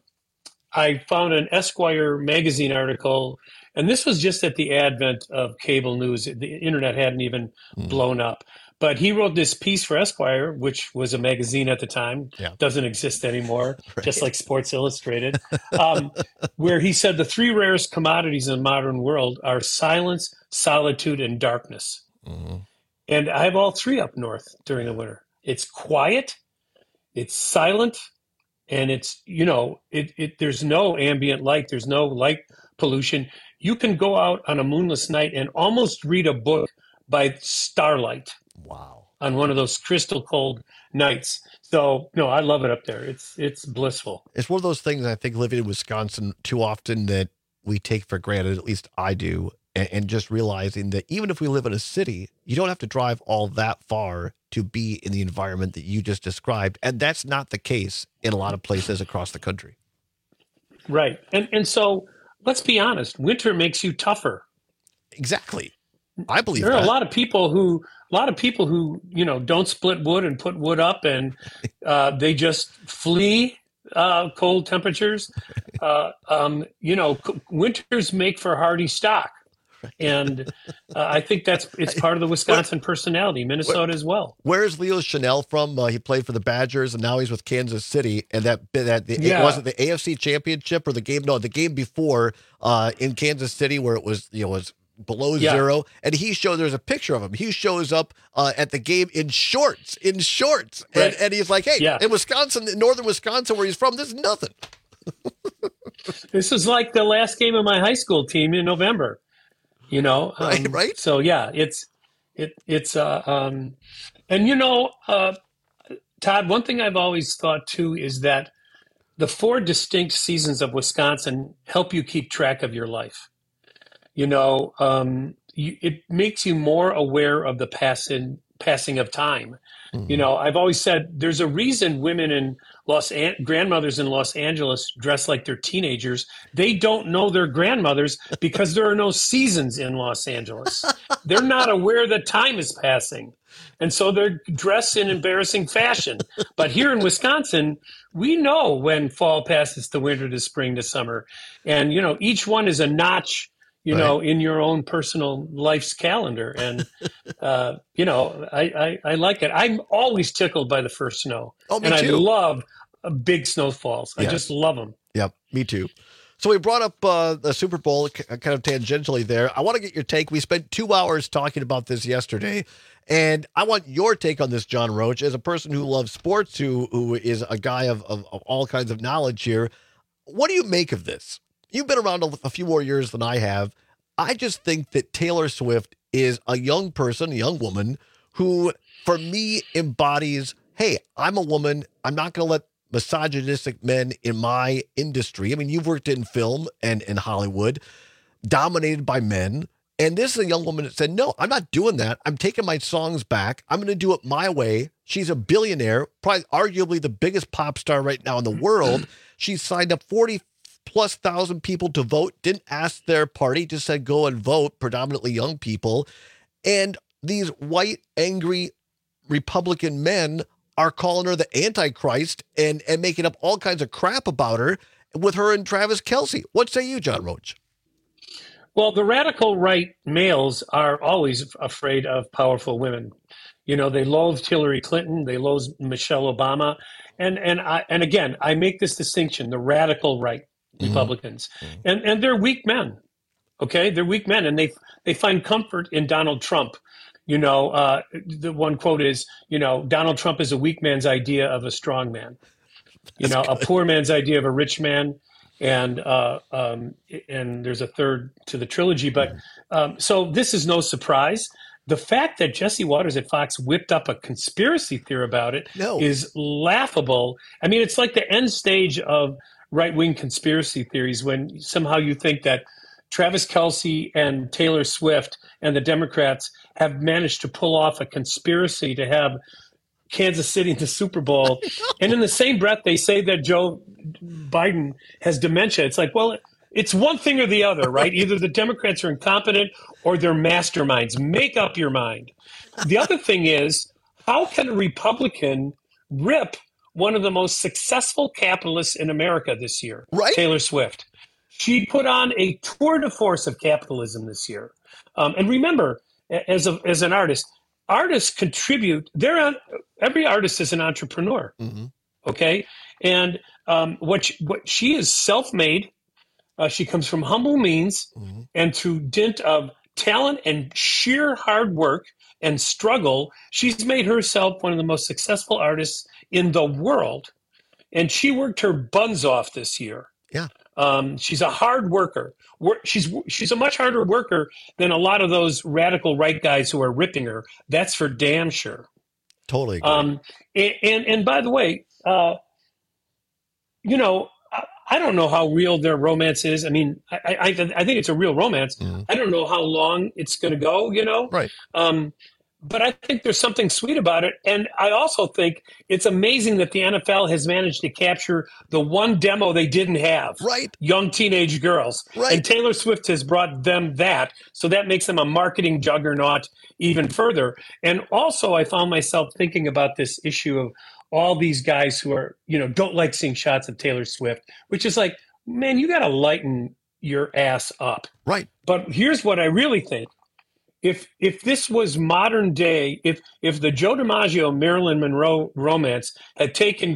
I found an Esquire magazine article, and this was just at the advent of cable news. The internet hadn't even mm. blown up. But he wrote this piece for Esquire, which was a magazine at the time, yeah. doesn't exist anymore, right. just like Sports Illustrated, um, where he said the three rarest commodities in the modern world are silence, solitude, and darkness. Mm-hmm. And I have all three up north during the winter. It's quiet, it's silent, and it's, you know, it, it there's no ambient light, there's no light pollution. You can go out on a moonless night and almost read a book by starlight. Wow. On one of those crystal cold nights. So, no, I love it up there. It's it's blissful. It's one of those things, I think, living in Wisconsin too often that we take for granted, at least I do, and, and just realizing that even if we live in a city, you don't have to drive all that far to be in the environment that you just described. And that's not the case in a lot of places across the country. Right. And and so let's be honest, winter makes you tougher. Exactly. I believe there are that. a lot of people who a lot of people who, you know, don't split wood and put wood up, and uh, they just flee uh, cold temperatures. Uh, um, you know, winters make for hardy stock. And uh, I think that's it's part of the Wisconsin personality, Minnesota as well. Where's Leo Chanel from? Uh, he played for the Badgers, and now he's with Kansas City. And that that the, Yeah. it wasn't the A F C Championship or the game. No, the game before uh, in Kansas City where it was you know was below Yeah. zero. And he showed there's a picture of him. He shows up uh, at the game in shorts, in shorts, and Right. and he's like, hey, Yeah. in Wisconsin, in northern Wisconsin, where he's from, there's nothing. This is like the last game of my high school team in November. You know, um, Right, right. So yeah, it's it it's uh um, and you know, uh, Todd. One thing I've always thought too is that the four distinct seasons of Wisconsin help you keep track of your life. You know, um, you, it makes you more aware of the passing passing of time. You know, I've always said there's a reason women in Los An- grandmothers in Los Angeles dress like they're teenagers. They don't know they're grandmothers because there are no seasons in Los Angeles. They're not aware that time is passing. And so they're dressed in embarrassing fashion. But here in Wisconsin, we know when fall passes to winter to spring to summer. And, you know, each one is a notch, you know, in your own personal life's calendar. And, uh, you know, I, I, I like it. I'm always tickled by the first snow. Oh, me and too. I love uh, big snowfalls. I Yeah. just love them. Yep, me too. So we brought up uh, the Super Bowl k- kind of tangentially there. I want to get your take. We spent two hours talking about this yesterday, and I want your take on this, John Roach, as a person who loves sports, who who is a guy of, of, of all kinds of knowledge here. What do you make of this? You've been around a, a few more years than I have. I just think that Taylor Swift is a young person, a young woman, who, for me, embodies, hey, I'm a woman. I'm not going to let misogynistic men in my industry. I mean, you've worked in film and in Hollywood, dominated by men. And this is a young woman that said, no, I'm not doing that. I'm taking my songs back. I'm going to do it my way. She's a billionaire, probably arguably the biggest pop star right now in the world. She signed up forty plus thousand people to vote, didn't ask their party, just said go and vote, predominantly young people. And these white, angry Republican men are calling her the Antichrist and, and making up all kinds of crap about her with her and Travis Kelce. What say you, John Roach? Well, the radical right males are always afraid of powerful women. You know, they loathed Hillary Clinton, they loathed Michelle Obama. And and I and again, I make this distinction, the radical right Republicans. Mm-hmm. And and they're weak men. Okay? They're weak men, and they they find comfort in Donald Trump. You know, uh, the one quote is, you know, Donald Trump is a weak man's idea of a strong man. You That's know, good. a poor man's idea of a rich man. and uh, um, and there's a third to the trilogy. But um, so this is no surprise. The fact that Jesse Waters at Fox whipped up a conspiracy theory about it no. is laughable. I mean, it's like the end stage of right-wing conspiracy theories when somehow you think that Travis Kelce and Taylor Swift and the Democrats have managed to pull off a conspiracy to have Kansas City in the Super Bowl. And in the same breath, they say that Joe Biden has dementia. It's like, well, it's one thing or the other, right? Either the Democrats are incompetent or they're masterminds. Make up your mind. The other thing is, how can a Republican rip one of the most successful capitalists in America this year, right? Taylor Swift? She put on a tour de force of capitalism this year. Um, and remember, as a, as an artist, artists contribute. They're on, every artist is an entrepreneur, mm-hmm. okay? And um, what she, what she is self-made. Uh, she comes from humble means, mm-hmm. and through dint of talent and sheer hard work and struggle, she's made herself one of the most successful artists in the world. And she worked her buns off this year. Yeah. Um, she's a hard worker. She's she's a much harder worker than a lot of those radical right guys who are ripping her. That's for damn sure. Totally agree. Um, and, and and by the way, uh, you know, I, I don't know how real their romance is. I mean, I I, I think it's a real romance. Mm. I don't know how long it's going to go. You know, right? Um, But I think there's something sweet about it. And I also think it's amazing that the N F L has managed to capture the one demo they didn't have. Right. Young teenage girls. Right. And Taylor Swift has brought them that. So that makes them a marketing juggernaut even further. And also I found myself thinking about this issue of all these guys who are, you know, don't like seeing shots of Taylor Swift, which is like, man, you got to lighten your ass up. Right. But here's what I really think. If if this was modern day, if if the Joe DiMaggio Marilyn Monroe romance had taken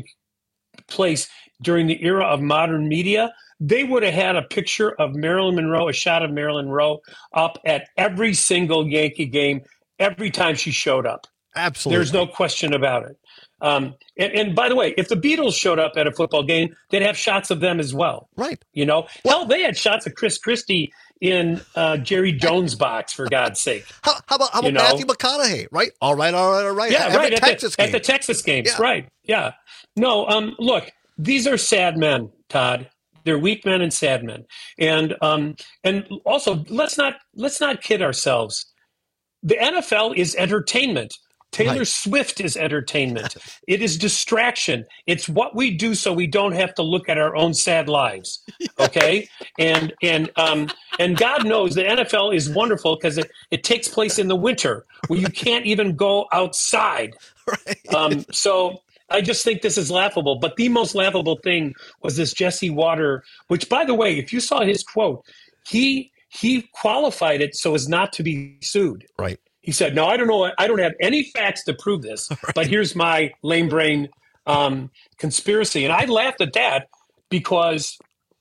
place during the era of modern media, they would have had a picture of Marilyn Monroe, a shot of Marilyn Monroe up at every single Yankee game, every time she showed up. Absolutely. There's no question about it. Um, and, and by the way, if the Beatles showed up at a football game, they'd have shots of them as well. Right. You know, hell, they had shots of Chris Christie in uh, Jerry Jones' box, for God's sake. How, how about, how about You know? Matthew McConaughey, right? All right, all right, all right. Yeah, Every right. At Texas the, game. at the Texas games, Yeah. right. Yeah. No, um, look, these are sad men, Todd. They're weak men and sad men. And um, and also, let's not let's not kid ourselves. The N F L is entertainment. Taylor Right. Swift is entertainment. It is distraction. It's what we do so we don't have to look at our own sad lives. Okay? and and um and God knows the N F L is wonderful because it, it takes place in the winter where you can't even go outside. Right. Um so I just think this is laughable. But the most laughable thing was this Jesse Water, which, by the way, if you saw his quote, he he qualified it so as not to be sued. Right. He said, no, I don't know. I don't have any facts to prove this, right. But here's my lame brain um, conspiracy. And I laughed at that because,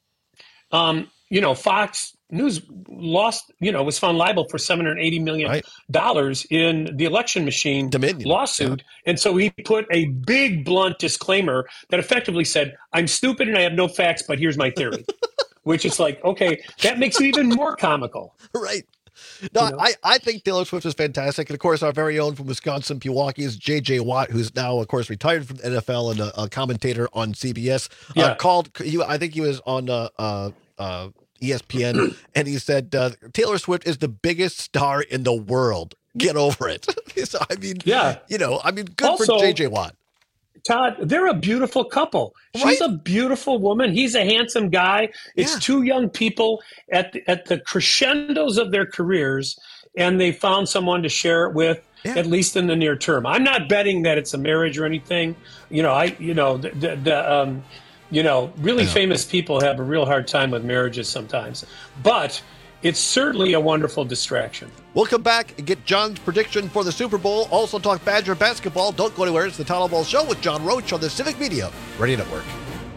um, you know, Fox News lost, you know, was found liable for seven hundred eighty million dollars right. in the election machine Dominion. lawsuit. Yeah. And so he put a big, blunt disclaimer that effectively said, I'm stupid and I have no facts, but here's my theory, which is like, okay, that makes it even more comical. Right. No, You know? I, I think Taylor Swift is fantastic. And of course, our very own from Wisconsin, Pewaukee, is J J Watt, who's now, of course, retired from the N F L and a, a commentator on C B S. Yeah. Uh, called, he, I think he was on uh, uh, uh, E S P N, and he said, uh, Taylor Swift is the biggest star in the world. Get over it. So, I mean, Yeah. you know, I mean, good Also- for J J Watt. Todd, they're a beautiful couple. She's Right. a beautiful woman. He's a handsome guy. It's Yeah. two young people at the, at the crescendos of their careers, and they found someone to share it with, Yeah. at least in the near term. I'm not betting that it's a marriage or anything. You know, I, you know, the, the, the um, you know, really I know. famous people have a real hard time with marriages sometimes, but it's certainly a wonderful distraction. We'll come back and get John's prediction for the Super Bowl. Also talk Badger basketball. Don't go anywhere. It's the Todd Ball Show with John Roach on the Civic Media Radio Network.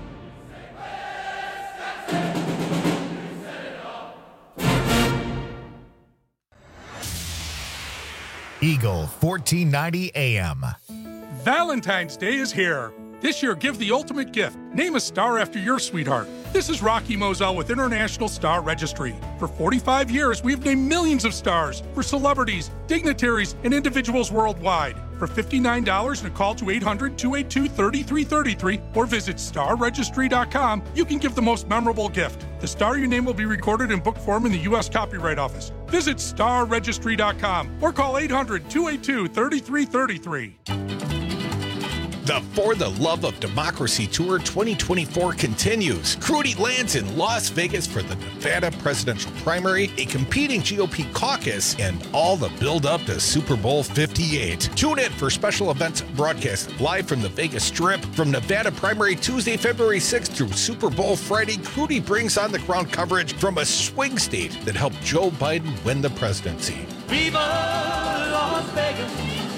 Eagle fourteen ninety A M. Valentine's Day is here. This year, give the ultimate gift. Name a star after your sweetheart. This is Rocky Moselle with International Star Registry. For forty-five years, we've named millions of stars for celebrities, dignitaries, and individuals worldwide. For fifty-nine dollars and a call to eight hundred, two eight two, three three three three or visit star registry dot com, you can give the most memorable gift. The star your name will be recorded in book form in the U S Copyright Office. Visit star registry dot com or call eight hundred, two eight two, three three three three. The For the Love of Democracy Tour twenty twenty-four continues. Crudy lands in Las Vegas for the Nevada presidential primary, a competing G O P caucus, and all the build-up to Super Bowl fifty-eight. Tune in for special events broadcast live from the Vegas Strip. From Nevada primary Tuesday, February sixth through Super Bowl Friday, Crudy brings on the ground coverage from a swing state that helped Joe Biden win the presidency. Viva Las Vegas!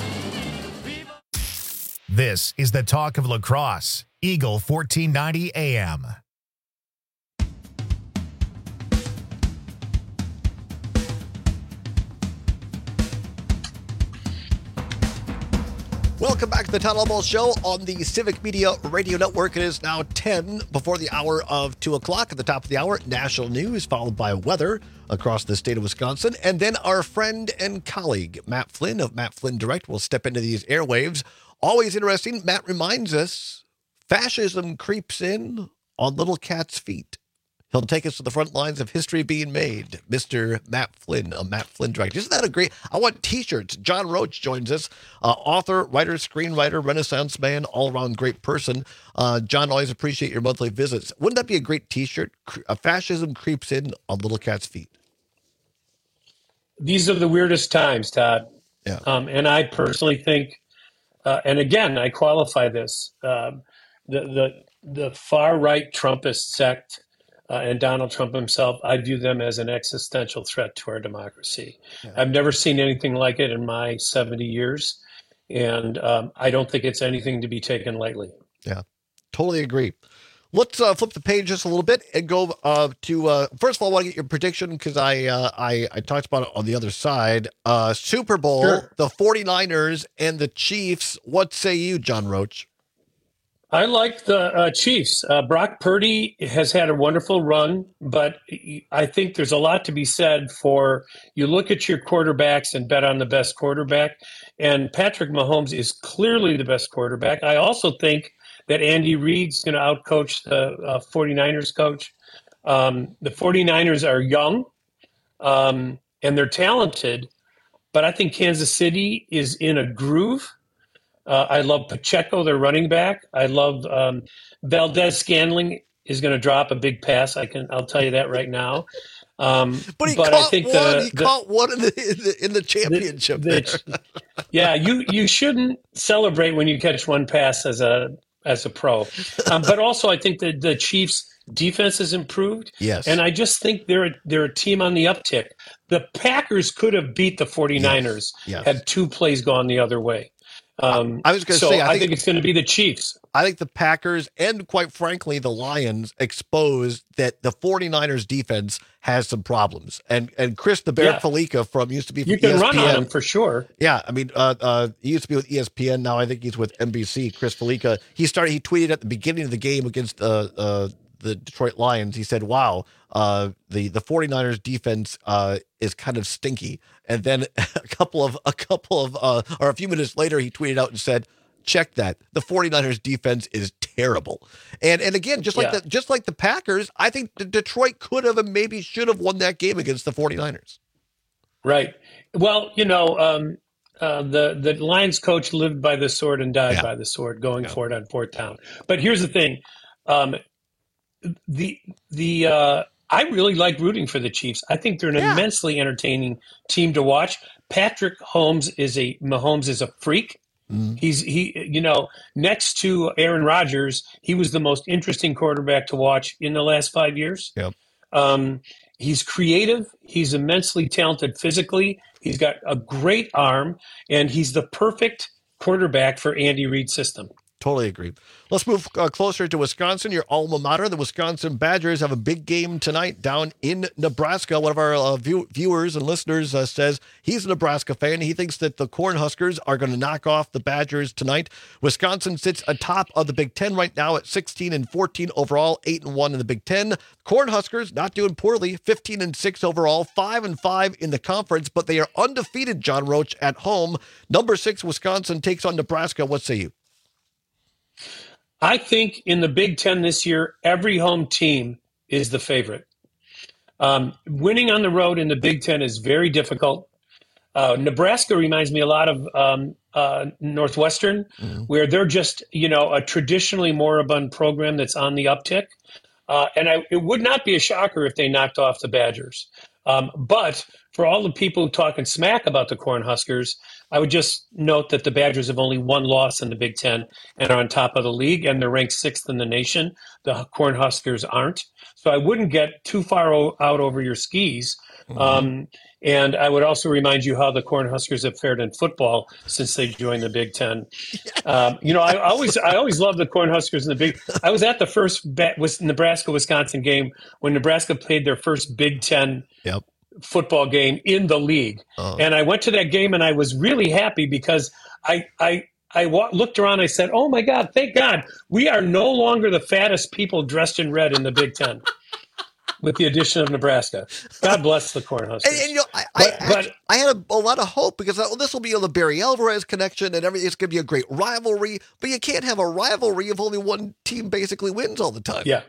This is the Talk of Lacrosse, Eagle fourteen ninety A M. Welcome back to the Todd Almost Show on the Civic Media Radio Network. It is now ten before the hour of two o'clock. At the top of the hour, national news, followed by weather across the state of Wisconsin. And then our friend and colleague, Matt Flynn of Matt Flynn Direct, will step into these airwaves. Always interesting. Matt reminds us, fascism creeps in on little cats' feet. He'll take us to the front lines of history being made. Mister Matt Flynn of Matt Flynn Direct. Isn't that a great? I want T-shirts. John Roach joins us, uh, author, writer, screenwriter, Renaissance man, all-around great person. Uh, John, always appreciate your monthly visits. Wouldn't that be a great T-shirt? A fascism creeps in on little cats' feet. These are the weirdest times, Todd. Yeah. Um, and I personally think. Uh, and again, I qualify this. Um, the, the the far right Trumpist sect uh, and Donald Trump himself, I view them as an existential threat to our democracy. Yeah. I've never seen anything like it in my seventy years, and um, I don't think it's anything to be taken lightly. Yeah, totally agree. Let's uh, flip the page just a little bit and go uh, to, uh, first of all, I want to get your prediction because I, uh, I I talked about it on the other side. Uh, Super Bowl, sure. The 49ers and the Chiefs. What say you, John Roach? I like the uh, Chiefs. Uh, Brock Purdy has had a wonderful run, but I think there's a lot to be said for you look at your quarterbacks and bet on the best quarterback, and Patrick Mahomes is clearly the best quarterback. I also think that Andy Reid's going to outcoach the uh, 49ers coach. Um, the 49ers are young, um, and they're talented, but I think Kansas City is in a groove. Uh, I love Pacheco, their running back. I love um, Valdez-Scantling is going to drop a big pass. I can, I'll tell you that right now. Um, but he but caught I think one. the, he the, caught one in the in the, in the championship. The, the, yeah, you you shouldn't celebrate when you catch one pass as a as a pro. Um, but also, I think that the Chiefs' defense has improved. Yes, and I just think they're a, they're a team on the uptick. The Packers could have beat the 49ers yes. Yes. had two plays gone the other way. Um, I was going to so say, I I think, think it's going to be the Chiefs. I think the Packers and, quite frankly, the Lions exposed that the 49ers defense has some problems. And and Chris the Bear Yeah. Felica from used to be from You can E S P N. run on them for sure. Yeah, I mean, uh, uh, he used to be with E S P N. Now I think he's with N B C. Chris Felica. He started. He tweeted at the beginning of the game against uh, uh, the Detroit Lions. He said, "Wow, uh, the the 49ers defense uh, is kind of stinky." And then a couple of a couple of uh, or a few minutes later, he tweeted out and said, "Check that. The 49ers defense is terrible." And and again, just like Yeah. the just like the Packers, I think the Detroit could have and maybe should have won that game against the 49ers. Right. Well, you know, um, uh, the the Lions coach lived by the sword and died Yeah. by the sword, going for it on fourth down. But here's the thing: um, the the uh, I really like rooting for the Chiefs. I think they're an Yeah. immensely entertaining team to watch. Patrick Holmes is a Mahomes is a freak. Mm. He's he you know next to Aaron Rodgers, he was the most interesting quarterback to watch in the last five years. Yep. Um, he's creative. He's immensely talented physically. He's got a great arm, and he's the perfect quarterback for Andy Reid's system. Totally agree. Let's move uh, closer to Wisconsin, your alma mater. The Wisconsin Badgers have a big game tonight down in Nebraska. One of our uh, view- viewers and listeners uh, says he's a Nebraska fan. He thinks that the Cornhuskers are going to knock off the Badgers tonight. Wisconsin sits atop of the Big Ten right now at sixteen and fourteen overall, eight and one in the Big Ten. Cornhuskers not doing poorly, fifteen and six overall, five and five in the conference, but they are undefeated, John Roach, at home. Number six, Wisconsin takes on Nebraska. What say you? I think in the Big Ten this year, every home team is the favorite. Um, winning on the road in the Big Ten is very difficult. Uh, Nebraska reminds me a lot of um, uh, Northwestern, mm-hmm. where they're just, you know, a traditionally moribund program that's on the uptick. Uh, and I, it would not be a shocker if they knocked off the Badgers. Um, but for all the people talking smack about the Cornhuskers, I would just note that the Badgers have only one loss in the Big Ten and are on top of the league, and they're ranked sixth in the nation. The Cornhuskers aren't. So I wouldn't get too far o- out over your skis. Mm-hmm. Um, and I would also remind you how the Cornhuskers have fared in football since they joined the Big Ten. Um, you know, I always I always loved the Cornhuskers in the Big. I was at the first was Nebraska-Wisconsin game when Nebraska played their first Big Ten Yep. football game in the league. Oh. And I went to that game and I was really happy because I I I wa- looked around and I said, oh my God, thank God, we are no longer the fattest people dressed in red in the Big Ten with the addition of Nebraska. God bless the Cornhuskers. And, and you know, I, but, I, but, actually, I had a, a lot of hope because well, this will be the Barry Alvarez connection and everything. It's going to be a great rivalry, but you can't have a rivalry if only one team basically wins all the time. Yeah.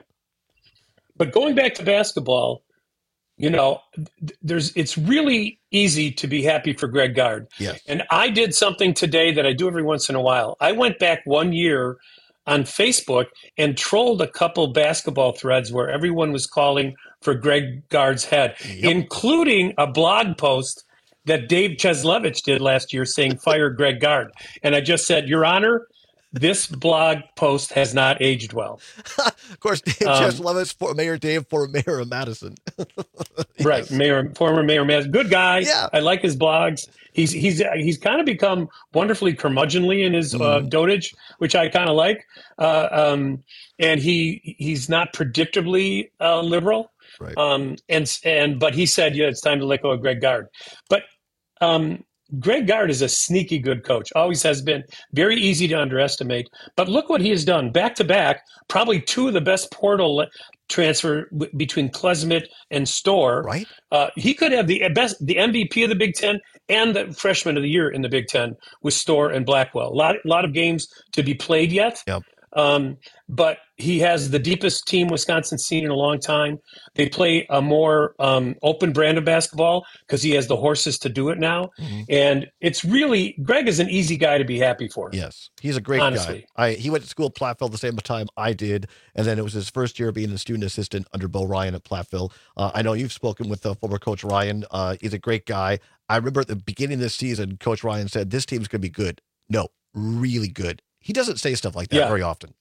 But going back to basketball, you know, there's it's really easy to be happy for Greg Gard. Yes. And I did something today that I do every once in a while. I went back one year on Facebook and trolled a couple basketball threads where everyone was calling for Greg Gard's head, yep. including a blog post that Dave Cheslevich did last year saying, fire Greg Gard. And I just said, Your Honor, this blog post has not aged well. Of course, Dave um, Cheslevich, for Mayor Dave, for Mayor of Madison. Yes. Right, Mayor, former Mayor Madison. Good guy. Yeah. I like his blogs. He's he's he's kind of become wonderfully curmudgeonly in his mm. uh, dotage, which I kind of like. Uh, um, and he he's not predictably uh, liberal. Right. Um, and and but he said, yeah, it's time to let go of Greg Gard. But um, Greg Gard is a sneaky good coach, always has been, very easy to underestimate. But look what he has done. Back to back, probably two of the best portal transfer w- between Klesmit and Storr. Right. Uh, he could have the best, the M V P of the Big Ten and the freshman of the year in the Big Ten with Storr and Blackwell. A lot, lot of games to be played yet. Yep. Um, but he has the deepest team Wisconsin's seen in a long time. They play a more um, open brand of basketball because he has the horses to do it now. Mm-hmm. And it's really, Greg is an easy guy to be happy for. Yes, he's a great honestly. guy. I, he went to school at Platteville the same time I did, and then it was his first year being a student assistant under Bo Ryan at Platteville. Uh, I know you've spoken with uh, former Coach Ryan. Uh, he's a great guy. I remember at the beginning of this season, Coach Ryan said, this team's going to be good. No, really good. He doesn't say stuff like that yeah. very often.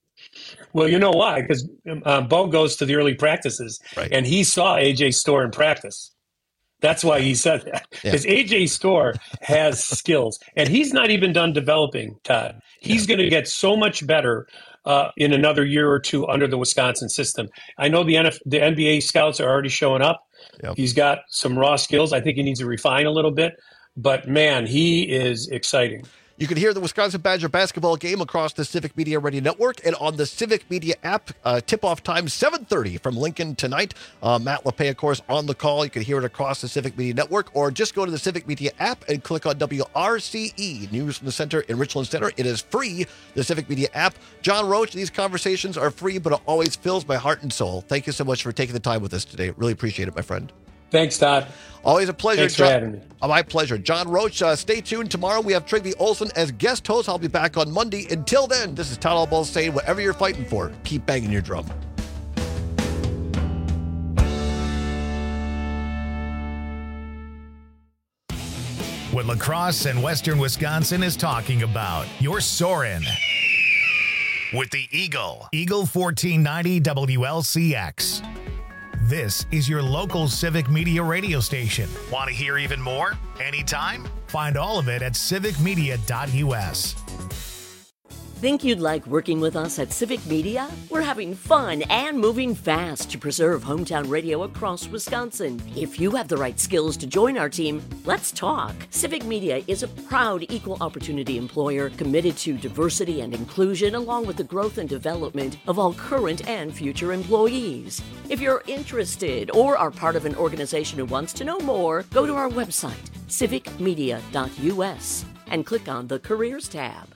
Well, you know why? Because uh, Bo goes to the early practices, right. and he saw A J Storr in practice. That's why he said that. Because yeah. A J Storr has skills, and he's not even done developing, Todd. He's yeah. going to get so much better uh, in another year or two under the Wisconsin system. I know the N F- the N B A scouts are already showing up. Yep. He's got some raw skills. I think he needs to refine a little bit. But, man, he is exciting. You can hear the Wisconsin Badger basketball game across the Civic Media Radio Network and on the Civic Media app. Uh, tip-off time, seven thirty from Lincoln tonight. Uh, Matt LePay, of course, on the call. You can hear it across the Civic Media Network, or just go to the Civic Media app and click on W R C E, News from the Center in Richland Center. It is free, the Civic Media app. John Roach, these conversations are free, but it always fills my heart and soul. Thank you so much for taking the time with us today. Really appreciate it, my friend. Thanks, Todd. Always a pleasure. Thanks John, for having me. Oh, my pleasure. John Roach, uh, stay tuned. Tomorrow we have Trygve Olsen as guest host. I'll be back on Monday. Until then, this is Todd Albaugh saying, whatever you're fighting for, keep banging your drum. What La Crosse and Western Wisconsin is talking about. You're soaring with the Eagle. Eagle fourteen ninety W L C X. This is your local Civic Media radio station. Want to hear even more? Anytime? Find all of it at civic media dot U S. Think you'd like working with us at Civic Media? We're having fun and moving fast to preserve hometown radio across Wisconsin. If you have the right skills to join our team, let's talk. Civic Media is a proud equal opportunity employer committed to diversity and inclusion, along with the growth and development of all current and future employees. If you're interested or are part of an organization who wants to know more, go to our website, civic media dot u s, and click on the Careers tab.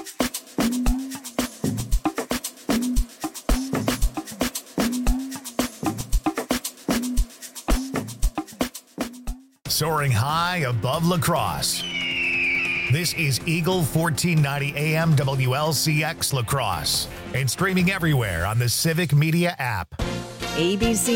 Soaring high above La Crosse. This is Eagle fourteen ninety A M W L C X La Crosse and streaming everywhere on the Civic Media app. A B C